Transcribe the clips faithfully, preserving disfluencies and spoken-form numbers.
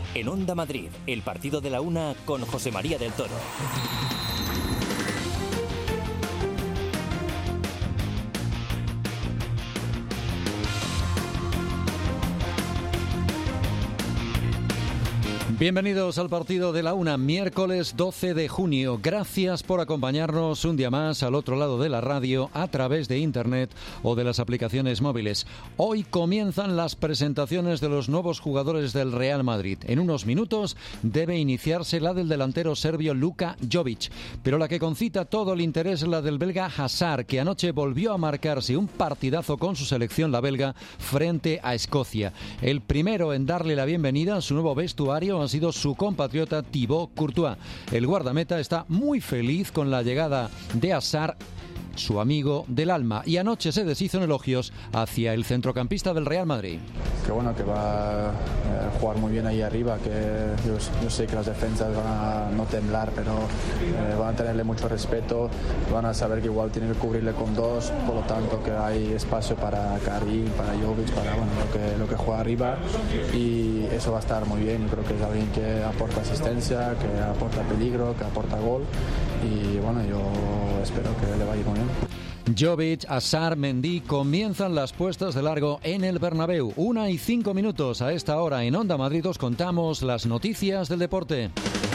En Onda Madrid, el partido de la una con José María del Toro. Bienvenidos al partido de la una, miércoles doce de junio. Gracias por acompañarnos un día más al otro lado de la radio, a través de internet o de las aplicaciones móviles. Hoy comienzan las presentaciones de los nuevos jugadores del Real Madrid. En unos minutos debe iniciarse la del delantero serbio Luka Jovic. Pero la que concita todo el interés es la del belga Hazard, que anoche volvió a marcarse un partidazo con su selección, la belga, frente a Escocia. El primero en darle la bienvenida a su nuevo vestuario ha sido su compatriota Thibaut Courtois. El guardameta está muy feliz con la llegada de Hazard, su amigo del alma, y anoche se deshizo en elogios hacia el centrocampista del Real Madrid. Que bueno, que va a jugar muy bien ahí arriba, que yo, yo sé que las defensas van a no temblar, pero eh, van a tenerle mucho respeto, van a saber que igual tienen que cubrirle con dos, por lo tanto que hay espacio para Karim, para Jovic, para bueno, lo que, lo que juega arriba, y eso va a estar muy bien. Yo creo que es alguien que aporta asistencia, que aporta peligro, que aporta gol, y bueno, yo espero que le vaya muy bien. Jovic, Hazard, Mendy, comienzan las puestas de largo en el Bernabéu. Una y cinco minutos a esta hora en Onda Madrid os contamos las noticias del deporte.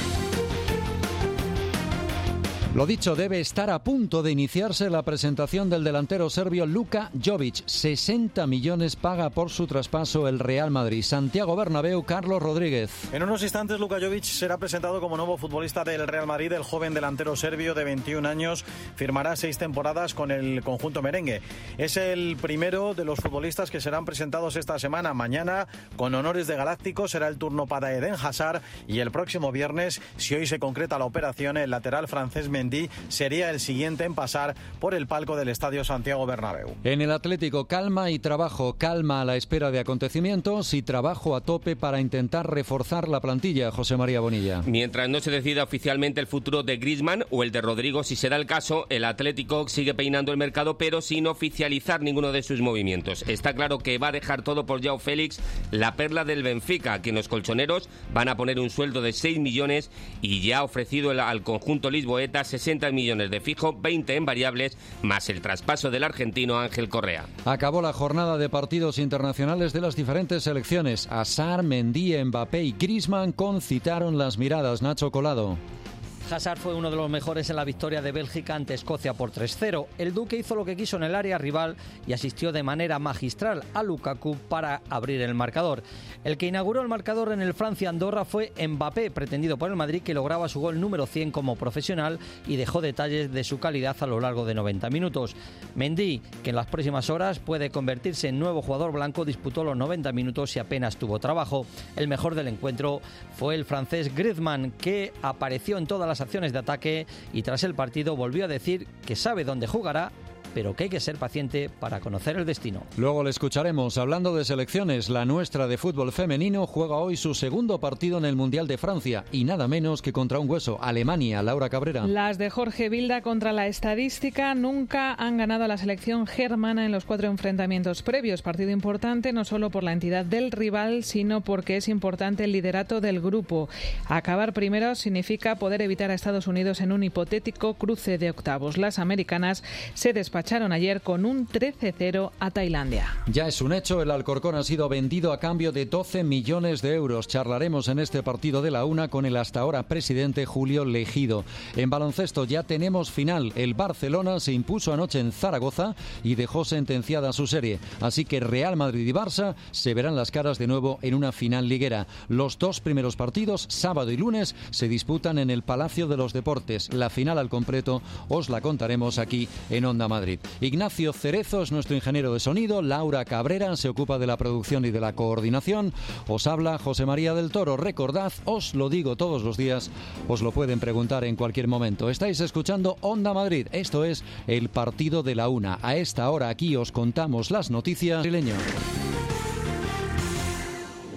Lo dicho, debe estar a punto de iniciarse la presentación del delantero serbio Luka Jovic. sesenta millones paga por su traspaso el Real Madrid. Santiago Bernabéu, Carlos Rodríguez. En unos instantes Luka Jovic será presentado como nuevo futbolista del Real Madrid. El joven delantero serbio de veintiún años firmará seis temporadas con el conjunto merengue. Es el primero de los futbolistas que serán presentados esta semana. Mañana, con honores de galáctico, será el turno para Eden Hazard, y el próximo viernes, si hoy se concreta la operación, el lateral francés Mendy sería el siguiente en pasar por el palco del Estadio Santiago Bernabéu. En el Atlético, calma y trabajo. Calma a la espera de acontecimientos y trabajo a tope para intentar reforzar la plantilla. José María Bonilla. Mientras no se decida oficialmente el futuro de Griezmann o el de Rodrigo, si será el caso, el Atlético sigue peinando el mercado, pero sin oficializar ninguno de sus movimientos. Está claro que va a dejar todo por Joao Félix, la perla del Benfica, que los colchoneros van a poner un sueldo de seis millones y ya ha ofrecido el, al conjunto lisboeta sesenta millones de fijo, veinte en variables, más el traspaso del argentino Ángel Correa. Acabó la jornada de partidos internacionales de las diferentes selecciones. Hazard, Mendy, Mbappé y Griezmann concitaron las miradas. Nacho Colado. Hazard fue uno de los mejores en la victoria de Bélgica ante Escocia por tres cero. El Duque hizo lo que quiso en el área rival y asistió de manera magistral a Lukaku para abrir el marcador. El que inauguró el marcador en el Francia-Andorra fue Mbappé, pretendido por el Madrid, que lograba su gol número cien como profesional y dejó detalles de su calidad a lo largo de noventa minutos. Mendy, que en las próximas horas puede convertirse en nuevo jugador blanco, disputó los noventa minutos y apenas tuvo trabajo. El mejor del encuentro fue el francés Griezmann, que apareció en todas las acciones de ataque y tras el partido volvió a decir que sabe dónde jugará, pero que hay que ser paciente para conocer el destino. Luego le escucharemos. Hablando de selecciones, la nuestra de fútbol femenino juega hoy su segundo partido en el Mundial de Francia y nada menos que contra un hueso, Alemania. Laura Cabrera. Las de Jorge Vilda contra la estadística nunca han ganado a la selección germana en los cuatro enfrentamientos previos. Partido importante no solo por la entidad del rival, sino porque es importante el liderato del grupo. Acabar primero significa poder evitar a Estados Unidos en un hipotético cruce de octavos. Las americanas se despacharon ayer con un trece cero a Tailandia. Ya es un hecho, el Alcorcón ha sido vendido a cambio de doce millones de euros. Charlaremos en este partido de la una con el hasta ahora presidente Julio Legido. En baloncesto ya tenemos final. El Barcelona se impuso anoche en Zaragoza y dejó sentenciada su serie. Así que Real Madrid y Barça se verán las caras de nuevo en una final liguera. Los dos primeros partidos, sábado y lunes, se disputan en el Palacio de los Deportes. La final al completo os la contaremos aquí en Onda Madrid. Ignacio Cerezo es nuestro ingeniero de sonido, Laura Cabrera se ocupa de la producción y de la coordinación. Os habla José María del Toro. Recordad, os lo digo todos los días, os lo pueden preguntar en cualquier momento. Estáis escuchando Onda Madrid, esto es el partido de la una. A esta hora aquí os contamos las noticias.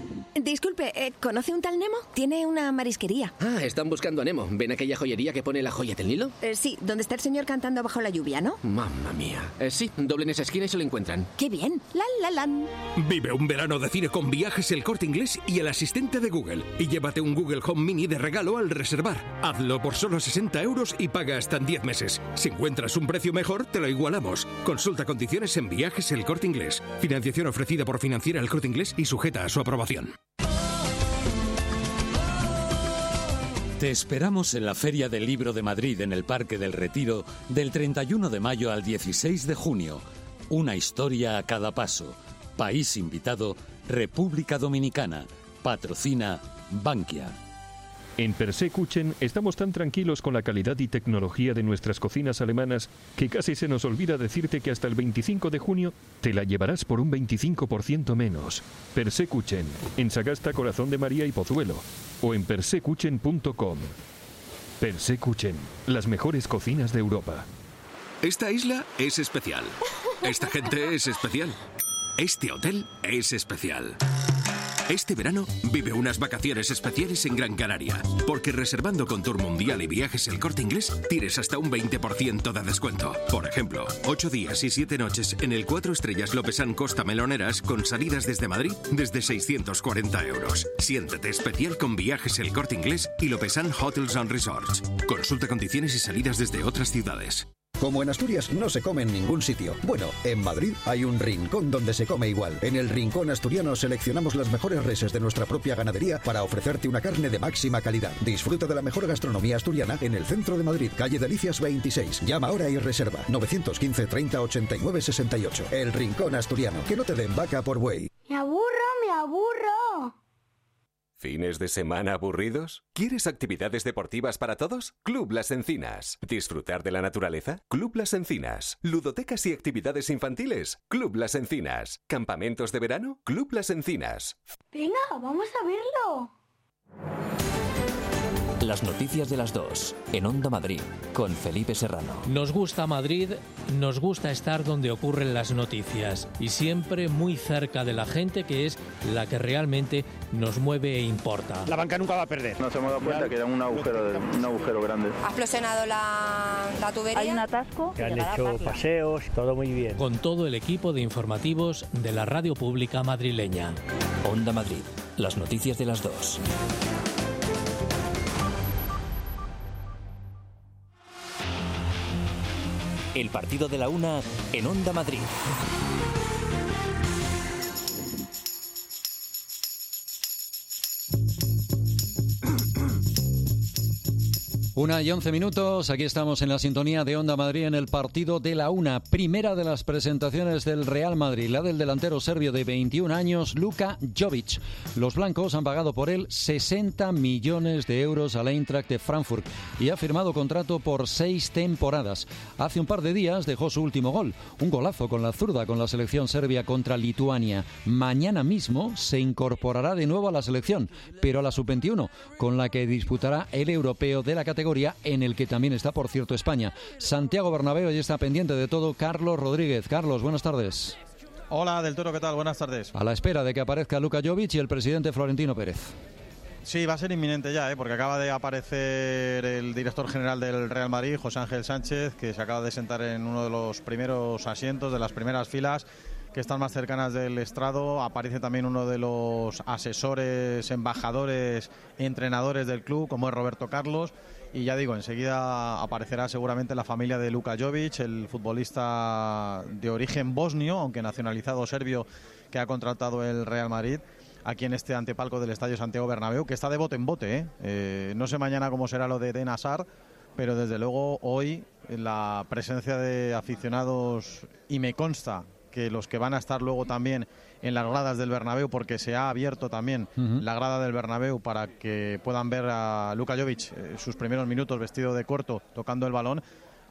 Disculpe, eh, ¿conoce un tal Nemo? Tiene una marisquería. Ah, están buscando a Nemo. ¿Ven aquella joyería que pone la joya del Nilo? Eh, sí, donde está el señor cantando bajo la lluvia, ¿no? Mamma mía. Eh, sí, doblen esa esquina y se lo encuentran. ¡Qué bien! ¡La, la, la! Vive un verano de cine con Viajes El Corte Inglés y el asistente de Google. Y llévate un Google Home Mini de regalo al reservar. Hazlo por solo sesenta euros y paga hasta en diez meses. Si encuentras un precio mejor, te lo igualamos. Consulta condiciones en Viajes El Corte Inglés. Financiación ofrecida por Financiera El Corte Inglés y sujeta a su aprobación. Te esperamos en la Feria del Libro de Madrid en el Parque del Retiro del treinta y uno de mayo al dieciséis de junio. Una historia a cada paso. País invitado, República Dominicana. Patrocina Bankia. En Persekuchen estamos tan tranquilos con la calidad y tecnología de nuestras cocinas alemanas que casi se nos olvida decirte que hasta el veinticinco de junio te la llevarás por un veinticinco por ciento menos. Persekuchen, en Sagasta, Corazón de María y Pozuelo, o en persekuchen punto com. Persekuchen, las mejores cocinas de Europa. Esta isla es especial. Esta gente es especial. Este hotel es especial. Este verano vive unas vacaciones especiales en Gran Canaria, porque reservando con Tour Mundial y Viajes El Corte Inglés tienes hasta un veinte por ciento de descuento. Por ejemplo, ocho días y siete noches en el cuatro estrellas Lopesan Costa Meloneras con salidas desde Madrid desde seiscientos cuarenta euros. Siéntete especial con Viajes El Corte Inglés y Lopesan Hotels and Resorts. Consulta condiciones y salidas desde otras ciudades. Como en Asturias no se come en ningún sitio. Bueno, en Madrid hay un rincón donde se come igual. En el Rincón Asturiano seleccionamos las mejores reses de nuestra propia ganadería para ofrecerte una carne de máxima calidad. Disfruta de la mejor gastronomía asturiana en el centro de Madrid, calle Delicias veintiséis. Llama ahora y reserva novecientos quince treinta ochenta y nueve sesenta y ocho. El Rincón Asturiano. Que no te den vaca por buey. Me aburro, me aburro. ¿Fines de semana aburridos? ¿Quieres actividades deportivas para todos? Club Las Encinas. ¿Disfrutar de la naturaleza? Club Las Encinas. ¿Ludotecas y actividades infantiles? Club Las Encinas. ¿Campamentos de verano? Club Las Encinas. Venga, vamos a verlo. Las noticias de las dos, en Onda Madrid, con Felipe Serrano. Nos gusta Madrid, nos gusta estar donde ocurren las noticias y siempre muy cerca de la gente, que es la que realmente nos mueve e importa. La banca nunca va a perder. Nos hemos dado cuenta que era un agujero, de, un agujero grande. Ha explosionado la, la tubería. Hay un atasco. Que han hecho paseos, todo muy bien. Con todo el equipo de informativos de la Radio Pública madrileña. Onda Madrid, las noticias de las dos. El partido de la una en Onda Madrid. Una y once minutos, aquí estamos en la sintonía de Onda Madrid en el partido de la una. Primera de las presentaciones del Real Madrid, la del delantero serbio de veintiún años, Luka Jovic. Los blancos han pagado por él sesenta millones de euros al Eintracht de Frankfurt y ha firmado contrato por seis temporadas. Hace un par de días dejó su último gol, un golazo con la zurda con la selección serbia contra Lituania. Mañana mismo se incorporará de nuevo a la selección, pero a la sub veintiuno, con la que disputará el europeo de la categoría, en el que también está, por cierto, España. Santiago Bernabéu y está pendiente de todo Carlos Rodríguez. Carlos, buenas tardes. Hola, Del Toro, ¿qué tal? Buenas tardes. A la espera de que aparezca Luka Jovic y el presidente Florentino Pérez. Sí, va a ser inminente ya, ¿eh? Porque acaba de aparecer el director general del Real Madrid, José Ángel Sánchez, que se acaba de sentar en uno de los primeros asientos, de las primeras filas, que están más cercanas del estrado. Aparece también uno de los asesores, embajadores, entrenadores del club, como es Roberto Carlos. Y ya digo, enseguida aparecerá seguramente la familia de Luka Jovic, el futbolista de origen bosnio, aunque nacionalizado serbio, que ha contratado el Real Madrid, aquí en este antepalco del Estadio Santiago Bernabéu, que está de bote en bote, ¿eh? Eh, no sé mañana cómo será lo de Eden Hazard, pero desde luego hoy la presencia de aficionados, y me consta que los que van a estar luego también en las gradas del Bernabéu, porque se ha abierto también uh-huh. la grada del Bernabéu para que puedan ver a Luka Jovic eh, sus primeros minutos vestido de corto, tocando el balón.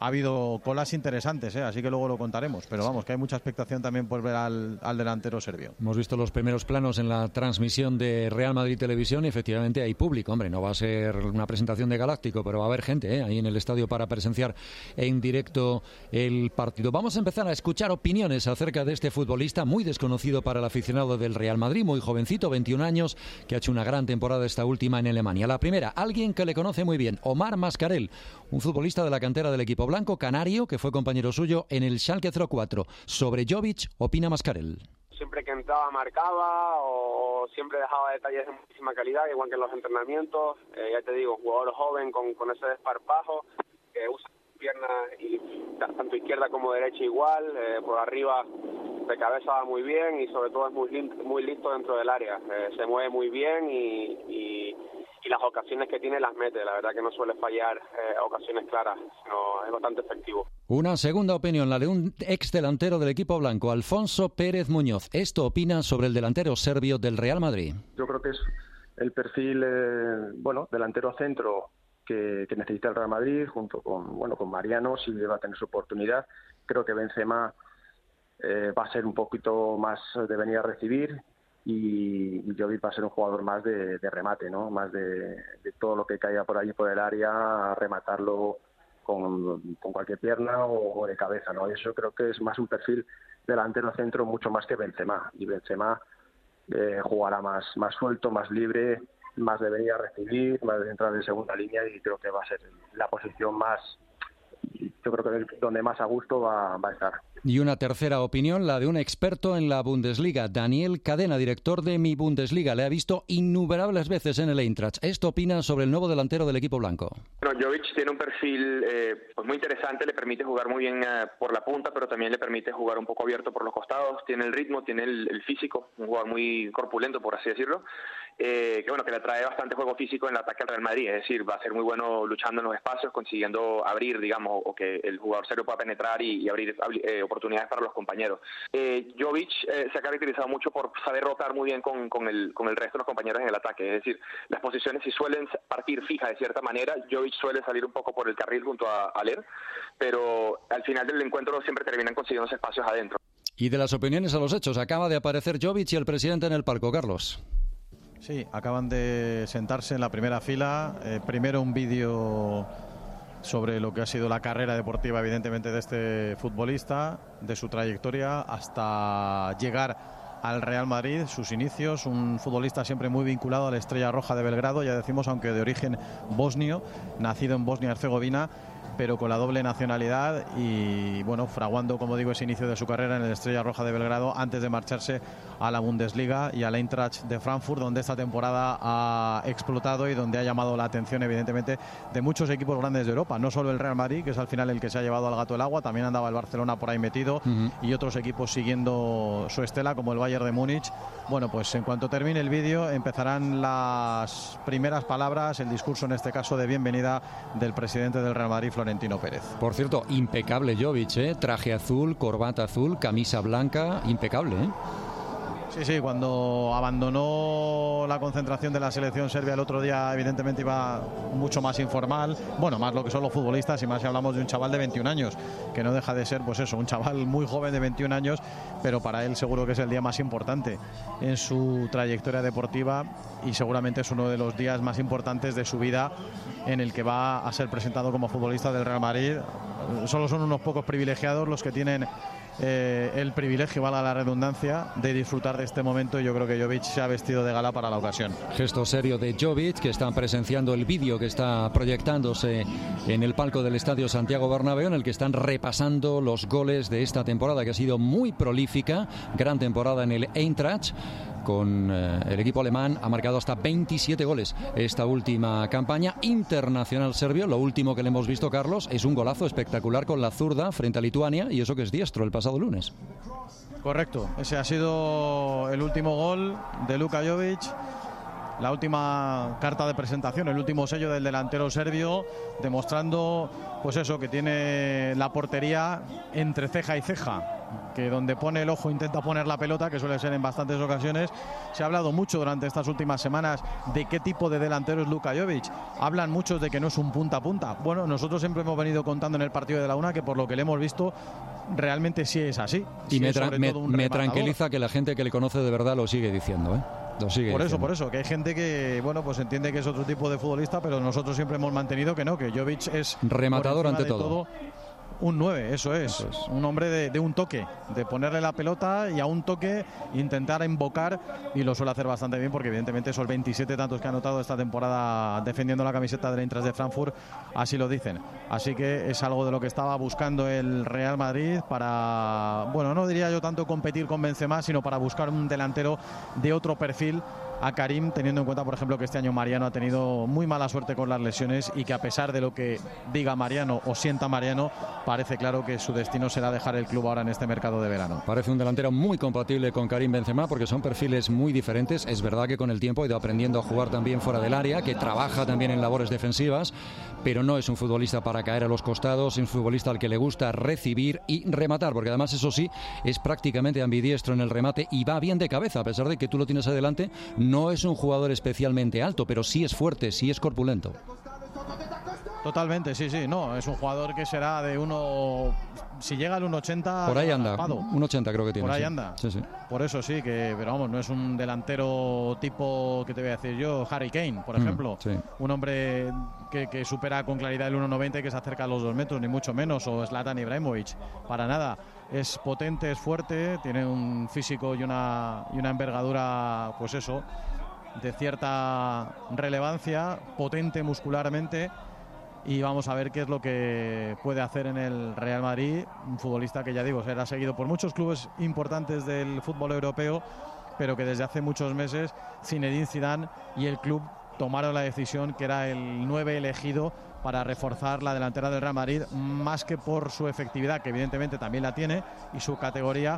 ha habido colas interesantes, ¿eh? Así que luego lo contaremos. Pero vamos, que hay mucha expectación también por ver al, al delantero serbio. Hemos visto los primeros planos en la transmisión de Real Madrid Televisión y efectivamente hay público. Hombre, no va a ser una presentación de Galáctico, pero va a haber gente, ¿eh? ahí en el estadio para presenciar en directo el partido. Vamos a empezar a escuchar opiniones acerca de este futbolista muy desconocido para el aficionado del Real Madrid, muy jovencito, veintiún años, que ha hecho una gran temporada esta última en Alemania. La primera, alguien que le conoce muy bien, Omar Mascarell, un futbolista de la cantera del equipo blanco, canario, que fue compañero suyo en el Schalke cero cuatro. Sobre Jovic, opina Mascarell. Siempre que entraba marcaba o siempre dejaba detalles de muchísima calidad, igual que en los entrenamientos. Eh, ya te digo, jugador joven con, con ese desparpajo, que usa piernas y tanto izquierda como derecha igual, eh, por arriba de cabeza va muy bien y sobre todo es muy, muy listo dentro del área. Eh, se mueve muy bien y, y, y las ocasiones que tiene las mete. La verdad que no suele fallar eh, ocasiones claras, sino es bastante efectivo. Una segunda opinión, la de un ex delantero del equipo blanco, Alfonso Pérez Muñoz. Esto opina sobre el delantero serbio del Real Madrid. Yo creo que es el perfil, eh, bueno, delantero centro que, que necesita el Real Madrid, junto con, bueno, con Mariano, si va a tener su oportunidad. Creo que Benzema eh, va a ser un poquito más de venir a recibir y, y Jovic va a ser un jugador más de, de remate, ¿no? Más de, de todo lo que caiga por allí por el área, a rematarlo Con, con cualquier pierna o, o de cabeza, ¿no? Eso creo que es más un perfil delantero centro mucho más que Benzema, y Benzema eh, jugará más, más suelto, más libre, más de venir a recibir, más de entrar en segunda línea, y creo que va a ser la posición más, yo creo que donde más a gusto va, va a estar. Y una tercera opinión, la de un experto en la Bundesliga, Daniel Cadena, director de Mi Bundesliga. Le ha visto innumerables veces en el Eintracht. Esto opina sobre el nuevo delantero del equipo blanco. Bueno, Jovic tiene un perfil eh, pues muy interesante, le permite jugar muy bien eh, por la punta, pero también le permite jugar un poco abierto por los costados. Tiene el ritmo, tiene el, el físico, un jugador muy corpulento, por así decirlo. Eh, que bueno, que le trae bastante juego físico en el ataque al Real Madrid, es decir, va a ser muy bueno luchando en los espacios, consiguiendo abrir, digamos, o que el jugador serio pueda penetrar y, y abrir eh, oportunidades para los compañeros. Eh, Jovic eh, se ha caracterizado mucho por saber rotar muy bien con, con, el, con el resto de los compañeros en el ataque, es decir, las posiciones si suelen partir fijas de cierta manera, Jovic suele salir un poco por el carril junto a, a Ler, pero al final del encuentro siempre terminan consiguiendo espacios adentro. Y de las opiniones a los hechos, acaba de aparecer Jovic y el presidente en el palco, Carlos. Sí, acaban de sentarse en la primera fila. Eh, primero un vídeo sobre lo que ha sido la carrera deportiva, evidentemente, de este futbolista, de su trayectoria hasta llegar al Real Madrid, sus inicios. Un futbolista siempre muy vinculado a la Estrella Roja de Belgrado, ya decimos, aunque de origen bosnio, nacido en Bosnia-Herzegovina, pero con la doble nacionalidad y, bueno, fraguando, como digo, ese inicio de su carrera en el Estrella Roja de Belgrado antes de marcharse a la Bundesliga y al Eintracht de Frankfurt, donde esta temporada ha explotado y donde ha llamado la atención, evidentemente, de muchos equipos grandes de Europa. No solo el Real Madrid, que es al final el que se ha llevado al gato al agua, también andaba el Barcelona por ahí metido, uh-huh. y otros equipos siguiendo su estela, como el Bayern de Múnich. Bueno, pues en cuanto termine el vídeo empezarán las primeras palabras, el discurso en este caso de bienvenida del presidente del Real Madrid, Florentino Pérez. Por cierto, impecable Jovic, ¿eh? Traje azul, corbata azul, camisa blanca, impecable, ¿eh? Sí, sí, cuando abandonó la concentración de la selección serbia el otro día, evidentemente iba mucho más informal, bueno, más lo que son los futbolistas, y más si hablamos de un chaval de veintiún años, que no deja de ser, pues eso, un chaval muy joven de veintiún años, pero para él seguro que es el día más importante en su trayectoria deportiva y seguramente es uno de los días más importantes de su vida, en el que va a ser presentado como futbolista del Real Madrid. Solo son unos pocos privilegiados los que tienen Eh, el privilegio, valga la redundancia, de disfrutar de este momento, y yo creo que Jovic se ha vestido de gala para la ocasión. Gesto serio de Jovic, que están presenciando el vídeo que está proyectándose en el palco del Estadio Santiago Bernabéu, en el que están repasando los goles de esta temporada, que ha sido muy prolífica, gran temporada en el Eintracht. Con eh, el equipo alemán ha marcado hasta veintisiete goles esta última campaña. Internacional serbio, lo último que le hemos visto, Carlos, es un golazo espectacular con la zurda frente a Lituania, y eso que es diestro, el pasado lunes. Correcto, ese ha sido el último gol de Luka Jovic, la última carta de presentación, el último sello del delantero serbio, demostrando pues eso, que tiene la portería entre ceja y ceja, que donde pone el ojo intenta poner la pelota, que suele ser en bastantes ocasiones. Se ha hablado mucho durante estas últimas semanas de qué tipo de delantero es Luka Jovic. Hablan muchos de que no es un punta a punta. Bueno, nosotros siempre hemos venido contando en el partido de la Una que por lo que le hemos visto realmente sí es así. Y sí me, es tra me, me tranquiliza que la gente que le conoce de verdad lo sigue diciendo, ¿eh? Lo sigue por diciendo. eso, por eso, que hay gente que, bueno, pues entiende que es otro tipo de futbolista, pero nosotros siempre hemos mantenido que no, que Jovic es rematador ante todo. todo un nueve, eso es, eso es. Un hombre de, de un toque, de ponerle la pelota y a un toque intentar invocar, y lo suele hacer bastante bien porque evidentemente esos veintisiete tantos que ha anotado esta temporada defendiendo la camiseta del Eintracht de Frankfurt así lo dicen. Así que es algo de lo que estaba buscando el Real Madrid para, bueno, no diría yo tanto competir con Benzema, sino para buscar un delantero de otro perfil a Karim, teniendo en cuenta, por ejemplo, que este año Mariano ha tenido muy mala suerte con las lesiones y que a pesar de lo que diga Mariano o sienta Mariano, parece claro que su destino será dejar el club ahora en este mercado de verano. Parece un delantero muy compatible con Karim Benzema porque son perfiles muy diferentes. Es verdad que con el tiempo ha ido aprendiendo a jugar también fuera del área, que trabaja también en labores defensivas, pero no es un futbolista para caer a los costados, es un futbolista al que le gusta recibir y rematar, porque además, eso sí, es prácticamente ambidiestro en el remate y va bien de cabeza, a pesar de que tú lo tienes adelante. No es un jugador especialmente alto, pero sí es fuerte, sí es corpulento. Totalmente, sí, sí, no, es un jugador que será de uno, si llega al uno ochenta... Por ahí anda, uno ochenta creo que tiene. Por ahí sí. anda, sí, sí. Por eso sí, que, pero vamos, no es un delantero tipo, ¿qué te voy a decir yo? Harry Kane, por ejemplo. Mm, sí. Un hombre que, que supera con claridad el uno noventa y que se acerca a los dos metros, ni mucho menos, o Zlatan Ibrahimovic, para nada. Es potente, es fuerte, tiene un físico y una, y una envergadura, pues eso, de cierta relevancia, potente muscularmente, y vamos a ver qué es lo que puede hacer en el Real Madrid, un futbolista que, ya digo, será seguido por muchos clubes importantes del fútbol europeo, pero que desde hace muchos meses Zinedine Zidane y el club tomaron la decisión que era el nueve elegido para reforzar la delantera del Real Madrid, más que por su efectividad, que evidentemente también la tiene, y su categoría.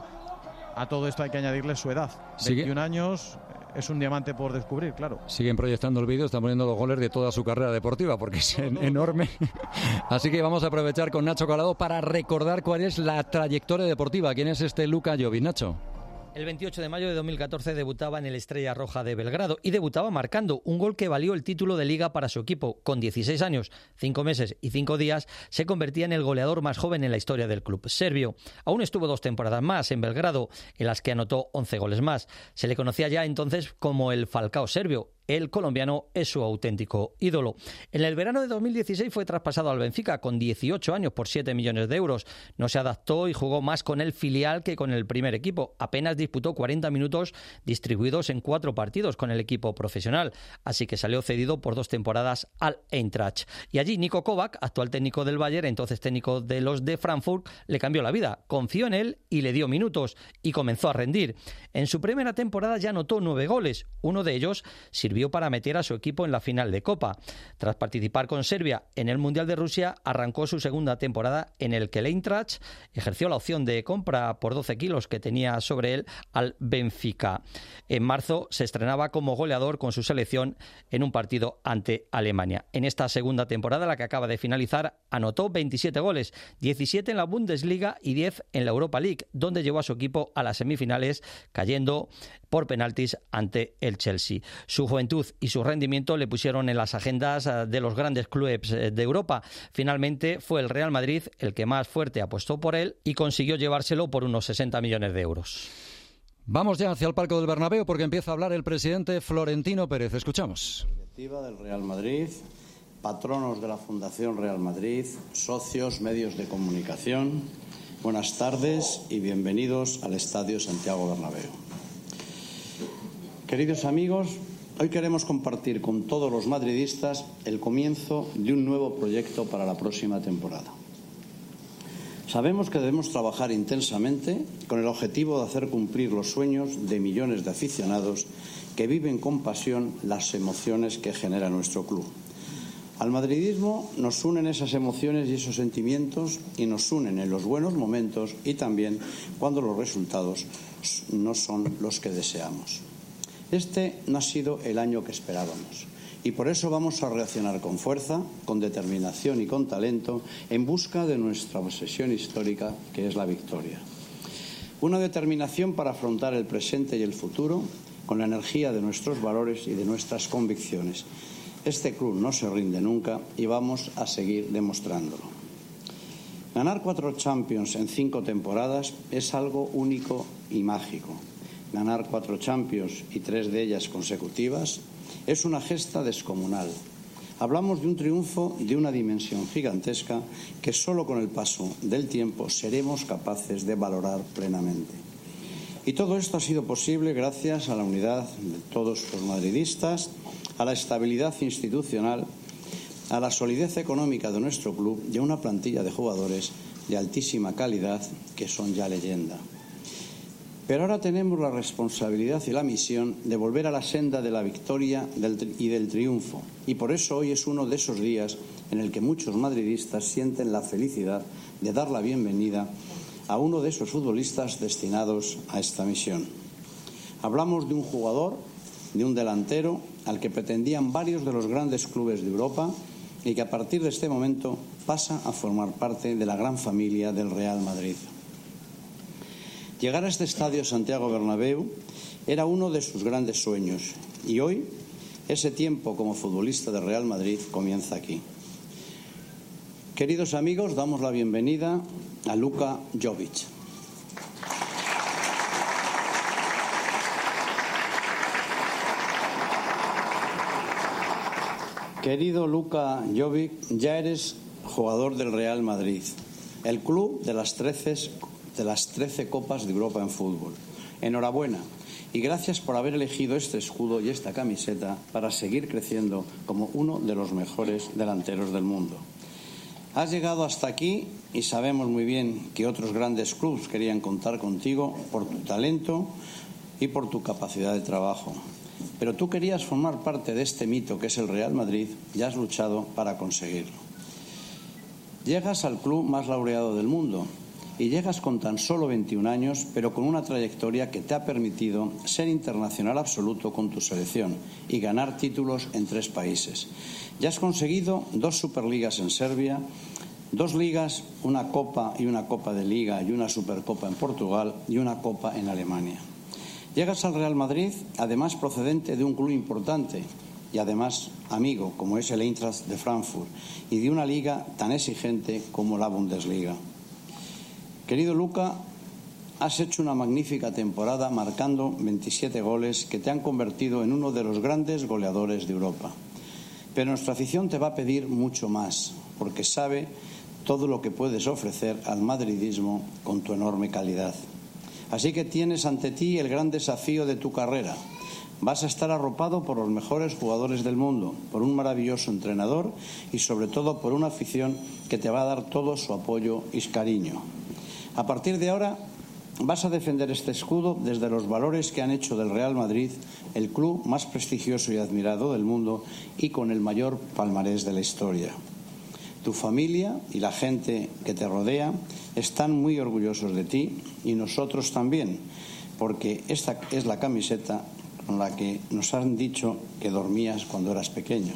A todo esto hay que añadirle su edad, veintiún años, es un diamante por descubrir, claro. Siguen proyectando el vídeo, están poniendo los goles de toda su carrera deportiva, porque es en, enorme. Así que vamos a aprovechar con Nacho Calado para recordar cuál es la trayectoria deportiva. ¿Quién es este Luka Jovic, Nacho? El veintiocho de mayo de dos mil catorce debutaba en el Estrella Roja de Belgrado y debutaba marcando un gol que valió el título de Liga para su equipo. Con dieciséis años, cinco meses y cinco días, se convertía en el goleador más joven en la historia del club serbio. Aún estuvo dos temporadas más en Belgrado, en las que anotó once goles más. Se le conocía ya entonces como el Falcao serbio. El colombiano es su auténtico ídolo. En el verano de dos mil dieciséis fue traspasado al Benfica con dieciocho años por siete millones de euros. No se adaptó y jugó más con el filial que con el primer equipo. Apenas disputó cuarenta minutos distribuidos en cuatro partidos con el equipo profesional. Así que salió cedido por dos temporadas al Eintracht. Y allí Niko Kovac, actual técnico del Bayern, entonces técnico de los de Frankfurt, le cambió la vida. Confió en él y le dio minutos y comenzó a rendir. En su primera temporada ya anotó nueve goles. Uno de ellos sirvió para meter a su equipo en la final de Copa. Tras participar con Serbia en el Mundial de Rusia, arrancó su segunda temporada en el que el Eintracht ejerció la opción de compra por doce kilos que tenía sobre él al Benfica. En marzo se estrenaba como goleador con su selección en un partido ante Alemania. En esta segunda temporada, la que acaba de finalizar, anotó veintisiete goles, diecisiete en la Bundesliga y diez en la Europa League, donde llevó a su equipo a las semifinales, cayendo por penaltis ante el Chelsea. Su juventud y su rendimiento le pusieron en las agendas de los grandes clubes de Europa. Finalmente fue el Real Madrid el que más fuerte apostó por él y consiguió llevárselo por unos sesenta millones de euros. Vamos ya hacia el Palco del Bernabéu porque empieza a hablar el presidente Florentino Pérez. Escuchamos. Directiva del Real Madrid, patronos de la Fundación Real Madrid, socios, medios de comunicación, buenas tardes y bienvenidos al Estadio Santiago Bernabéu. Queridos amigos, hoy queremos compartir con todos los madridistas el comienzo de un nuevo proyecto para la próxima temporada. Sabemos que debemos trabajar intensamente con el objetivo de hacer cumplir los sueños de millones de aficionados que viven con pasión las emociones que genera nuestro club. Al madridismo nos unen esas emociones y esos sentimientos y nos unen en los buenos momentos y también cuando los resultados no son los que deseamos. Este no ha sido el año que esperábamos y por eso vamos a reaccionar con fuerza, con determinación y con talento en busca de nuestra obsesión histórica, que es la victoria. Una determinación para afrontar el presente y el futuro con la energía de nuestros valores y de nuestras convicciones. Este club no se rinde nunca y vamos a seguir demostrándolo. Ganar cuatro Champions en cinco temporadas es algo único y mágico. Ganar cuatro Champions y tres de ellas consecutivas es una gesta descomunal. Hablamos de un triunfo de una dimensión gigantesca que solo con el paso del tiempo seremos capaces de valorar plenamente. Y todo esto ha sido posible gracias a la unidad de todos los madridistas, a la estabilidad institucional, a la solidez económica de nuestro club y a una plantilla de jugadores de altísima calidad que son ya leyenda. Pero ahora tenemos la responsabilidad y la misión de volver a la senda de la victoria y del triunfo. Y por eso hoy es uno de esos días en el que muchos madridistas sienten la felicidad de dar la bienvenida a uno de esos futbolistas destinados a esta misión. Hablamos de un jugador, de un delantero, al que pretendían varios de los grandes clubes de Europa y que a partir de este momento pasa a formar parte de la gran familia del Real Madrid. Llegar a este estadio Santiago Bernabéu era uno de sus grandes sueños y hoy ese tiempo como futbolista del Real Madrid comienza aquí. Queridos amigos, damos la bienvenida a Luka Jovic. Querido Luka Jovic, ya eres jugador del Real Madrid, el club de las trece de las trece Copas de Europa en fútbol. Enhorabuena y gracias por haber elegido este escudo y esta camiseta para seguir creciendo como uno de los mejores delanteros del mundo. Has llegado hasta aquí y sabemos muy bien que otros grandes clubes querían contar contigo por tu talento y por tu capacidad de trabajo. Pero tú querías formar parte de este mito que es el Real Madrid y has luchado para conseguirlo. Llegas al club más laureado del mundo y llegas con tan solo veintiún años, pero con una trayectoria que te ha permitido ser internacional absoluto con tu selección y ganar títulos en tres países. Ya has conseguido dos Superligas en Serbia, dos ligas, una Copa y una Copa de Liga y una Supercopa en Portugal y una Copa en Alemania. Llegas al Real Madrid, además procedente de un club importante y además amigo, como es el Eintracht de Frankfurt, y de una liga tan exigente como la Bundesliga. Querido Luka, has hecho una magnífica temporada marcando veintisiete goles que te han convertido en uno de los grandes goleadores de Europa. Pero nuestra afición te va a pedir mucho más, porque sabe todo lo que puedes ofrecer al madridismo con tu enorme calidad. Así que tienes ante ti el gran desafío de tu carrera. Vas a estar arropado por los mejores jugadores del mundo, por un maravilloso entrenador y sobre todo por una afición que te va a dar todo su apoyo y cariño. A partir de ahora vas a defender este escudo desde los valores que han hecho del Real Madrid el club más prestigioso y admirado del mundo y con el mayor palmarés de la historia. Tu familia y la gente que te rodea están muy orgullosos de ti y nosotros también, porque esta es la camiseta con la que nos han dicho que dormías cuando eras pequeño.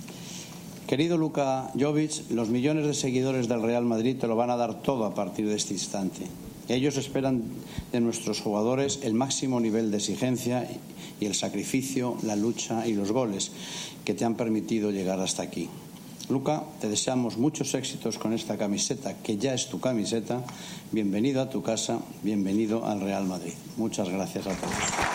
Querido Luka Jovic, los millones de seguidores del Real Madrid te lo van a dar todo a partir de este instante. Ellos esperan de nuestros jugadores el máximo nivel de exigencia y el sacrificio, la lucha y los goles que te han permitido llegar hasta aquí. Luka, te deseamos muchos éxitos con esta camiseta, que ya es tu camiseta. Bienvenido a tu casa, bienvenido al Real Madrid. Muchas gracias a todos.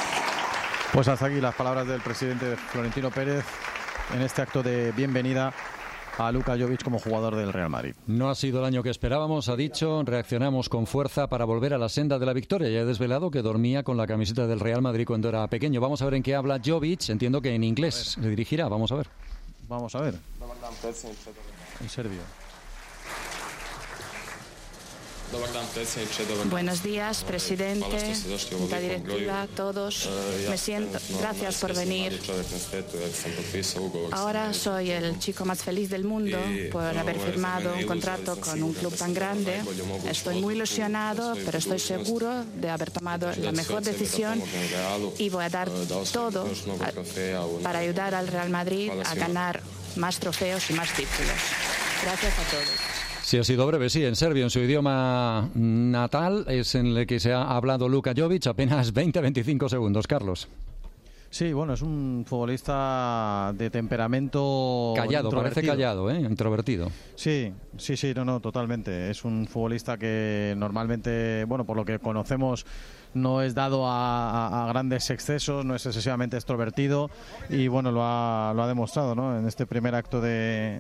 Pues hasta aquí las palabras del presidente Florentino Pérez en este acto de bienvenida a Luka Jovic como jugador del Real Madrid. No ha sido el año que esperábamos, ha dicho. Reaccionamos con fuerza para volver a la senda de la victoria. Ya he desvelado que dormía con la camiseta del Real Madrid cuando era pequeño. Vamos a ver en qué habla Jovic. Entiendo que en inglés se dirigirá. Vamos a ver. Vamos a ver. En serbio. Buenos días, presidente, junta directiva, todos. Me siento, gracias por venir. Ahora soy el chico más feliz del mundo por haber firmado un contrato con un club tan grande. Estoy muy ilusionado, pero estoy seguro de haber tomado la mejor decisión y voy a dar todo a, para ayudar al Real Madrid a ganar más trofeos y más títulos. Gracias a todos. Sí, ha sido breve, sí, en serbio, en su idioma natal, es en el que se ha hablado Luka Jovic, apenas veinte a veinticinco segundos. Carlos. Sí, bueno, es un futbolista de temperamento callado, parece callado, ¿eh? Introvertido. Sí, sí, sí, no, no, totalmente. Es un futbolista que normalmente, bueno, por lo que conocemos, no es dado a, a, a grandes excesos, no es excesivamente extrovertido y bueno, lo ha, lo ha demostrado, ¿no? En este primer acto de,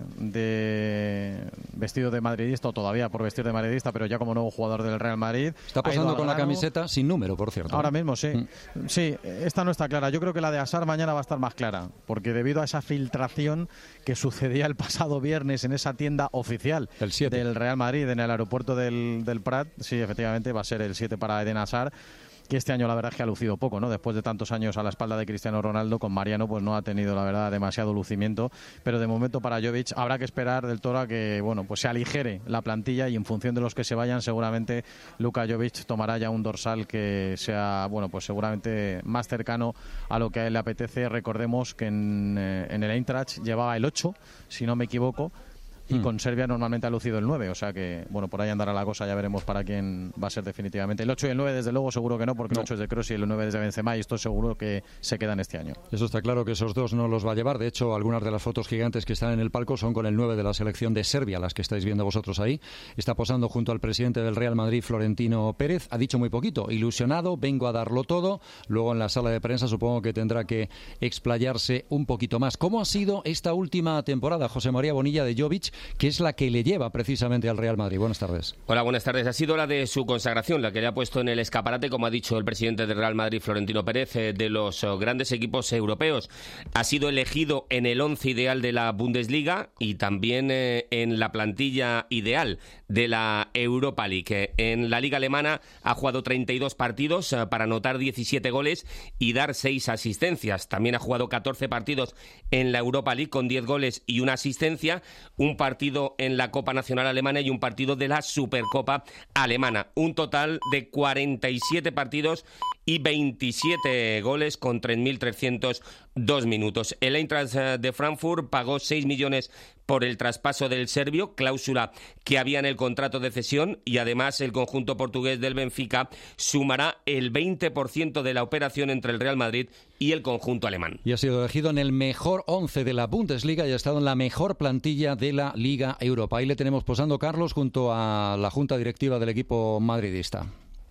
de vestido de madridista, o todavía por vestir de madridista, pero ya como nuevo jugador del Real Madrid. Está posando con la camiseta sin número, por cierto. Ahora mismo, sí. Mm. Sí, esta no está clara. Yo creo que la de Hazard mañana va a estar más clara, porque debido a esa filtración que sucedía el pasado viernes en esa tienda oficial del Real Madrid en el aeropuerto del, del Prat, sí, efectivamente va a ser el siete para Eden Hazard, que este año la verdad es que ha lucido poco, ¿no? Después de tantos años a la espalda de Cristiano Ronaldo, con Mariano pues no ha tenido la verdad demasiado lucimiento, pero de momento para Jovic habrá que esperar del Toro a que, bueno, pues se aligere la plantilla y en función de los que se vayan seguramente Luka Jovic tomará ya un dorsal que sea, bueno, pues seguramente más cercano a lo que a él le apetece. Recordemos que en, eh, en el Eintracht llevaba el ocho, si no me equivoco, y con Serbia normalmente ha lucido el nueve, o sea que, bueno, por ahí andará la cosa, ya veremos para quién va a ser definitivamente. El ocho y el nueve, desde luego, seguro que no, porque no. El ocho es de Kroos y el nueve es de Benzema, y esto seguro que se quedan este año. Eso está claro que esos dos no los va a llevar. De hecho, algunas de las fotos gigantes que están en el palco son con el nueve de la selección de Serbia, las que estáis viendo vosotros ahí. Está posando junto al presidente del Real Madrid, Florentino Pérez. Ha dicho muy poquito, ilusionado, vengo a darlo todo. Luego en la sala de prensa supongo que tendrá que explayarse un poquito más. ¿Cómo ha sido esta última temporada, José María Bonilla, de Jovic, que es la que le lleva precisamente al Real Madrid? Buenas tardes. Hola, buenas tardes. Ha sido la de su consagración, la que le ha puesto en el escaparate, como ha dicho el presidente del Real Madrid, Florentino Pérez, de los grandes equipos europeos. Ha sido elegido en el once ideal de la Bundesliga y también eh, en la plantilla ideal de la Europa League. En la Liga Alemana ha jugado treinta y dos partidos eh, para anotar diecisiete goles y dar seis asistencias. También ha jugado catorce partidos en la Europa League con diez goles y una asistencia, un partido en la Copa Nacional Alemana y un partido de la Supercopa Alemana. Un total de cuarenta y siete partidos y veintisiete goles con tres mil trescientos dos minutos. El Eintracht de Frankfurt pagó seis millones por el traspaso del serbio, cláusula que había en el contrato de cesión, y además el conjunto portugués del Benfica sumará el veinte por ciento de la operación entre el Real Madrid y el conjunto alemán. Y ha sido elegido en el mejor once de la Bundesliga y ha estado en la mejor plantilla de la Liga Europa. Ahí le tenemos posando, Carlos, junto a la junta directiva del equipo madridista.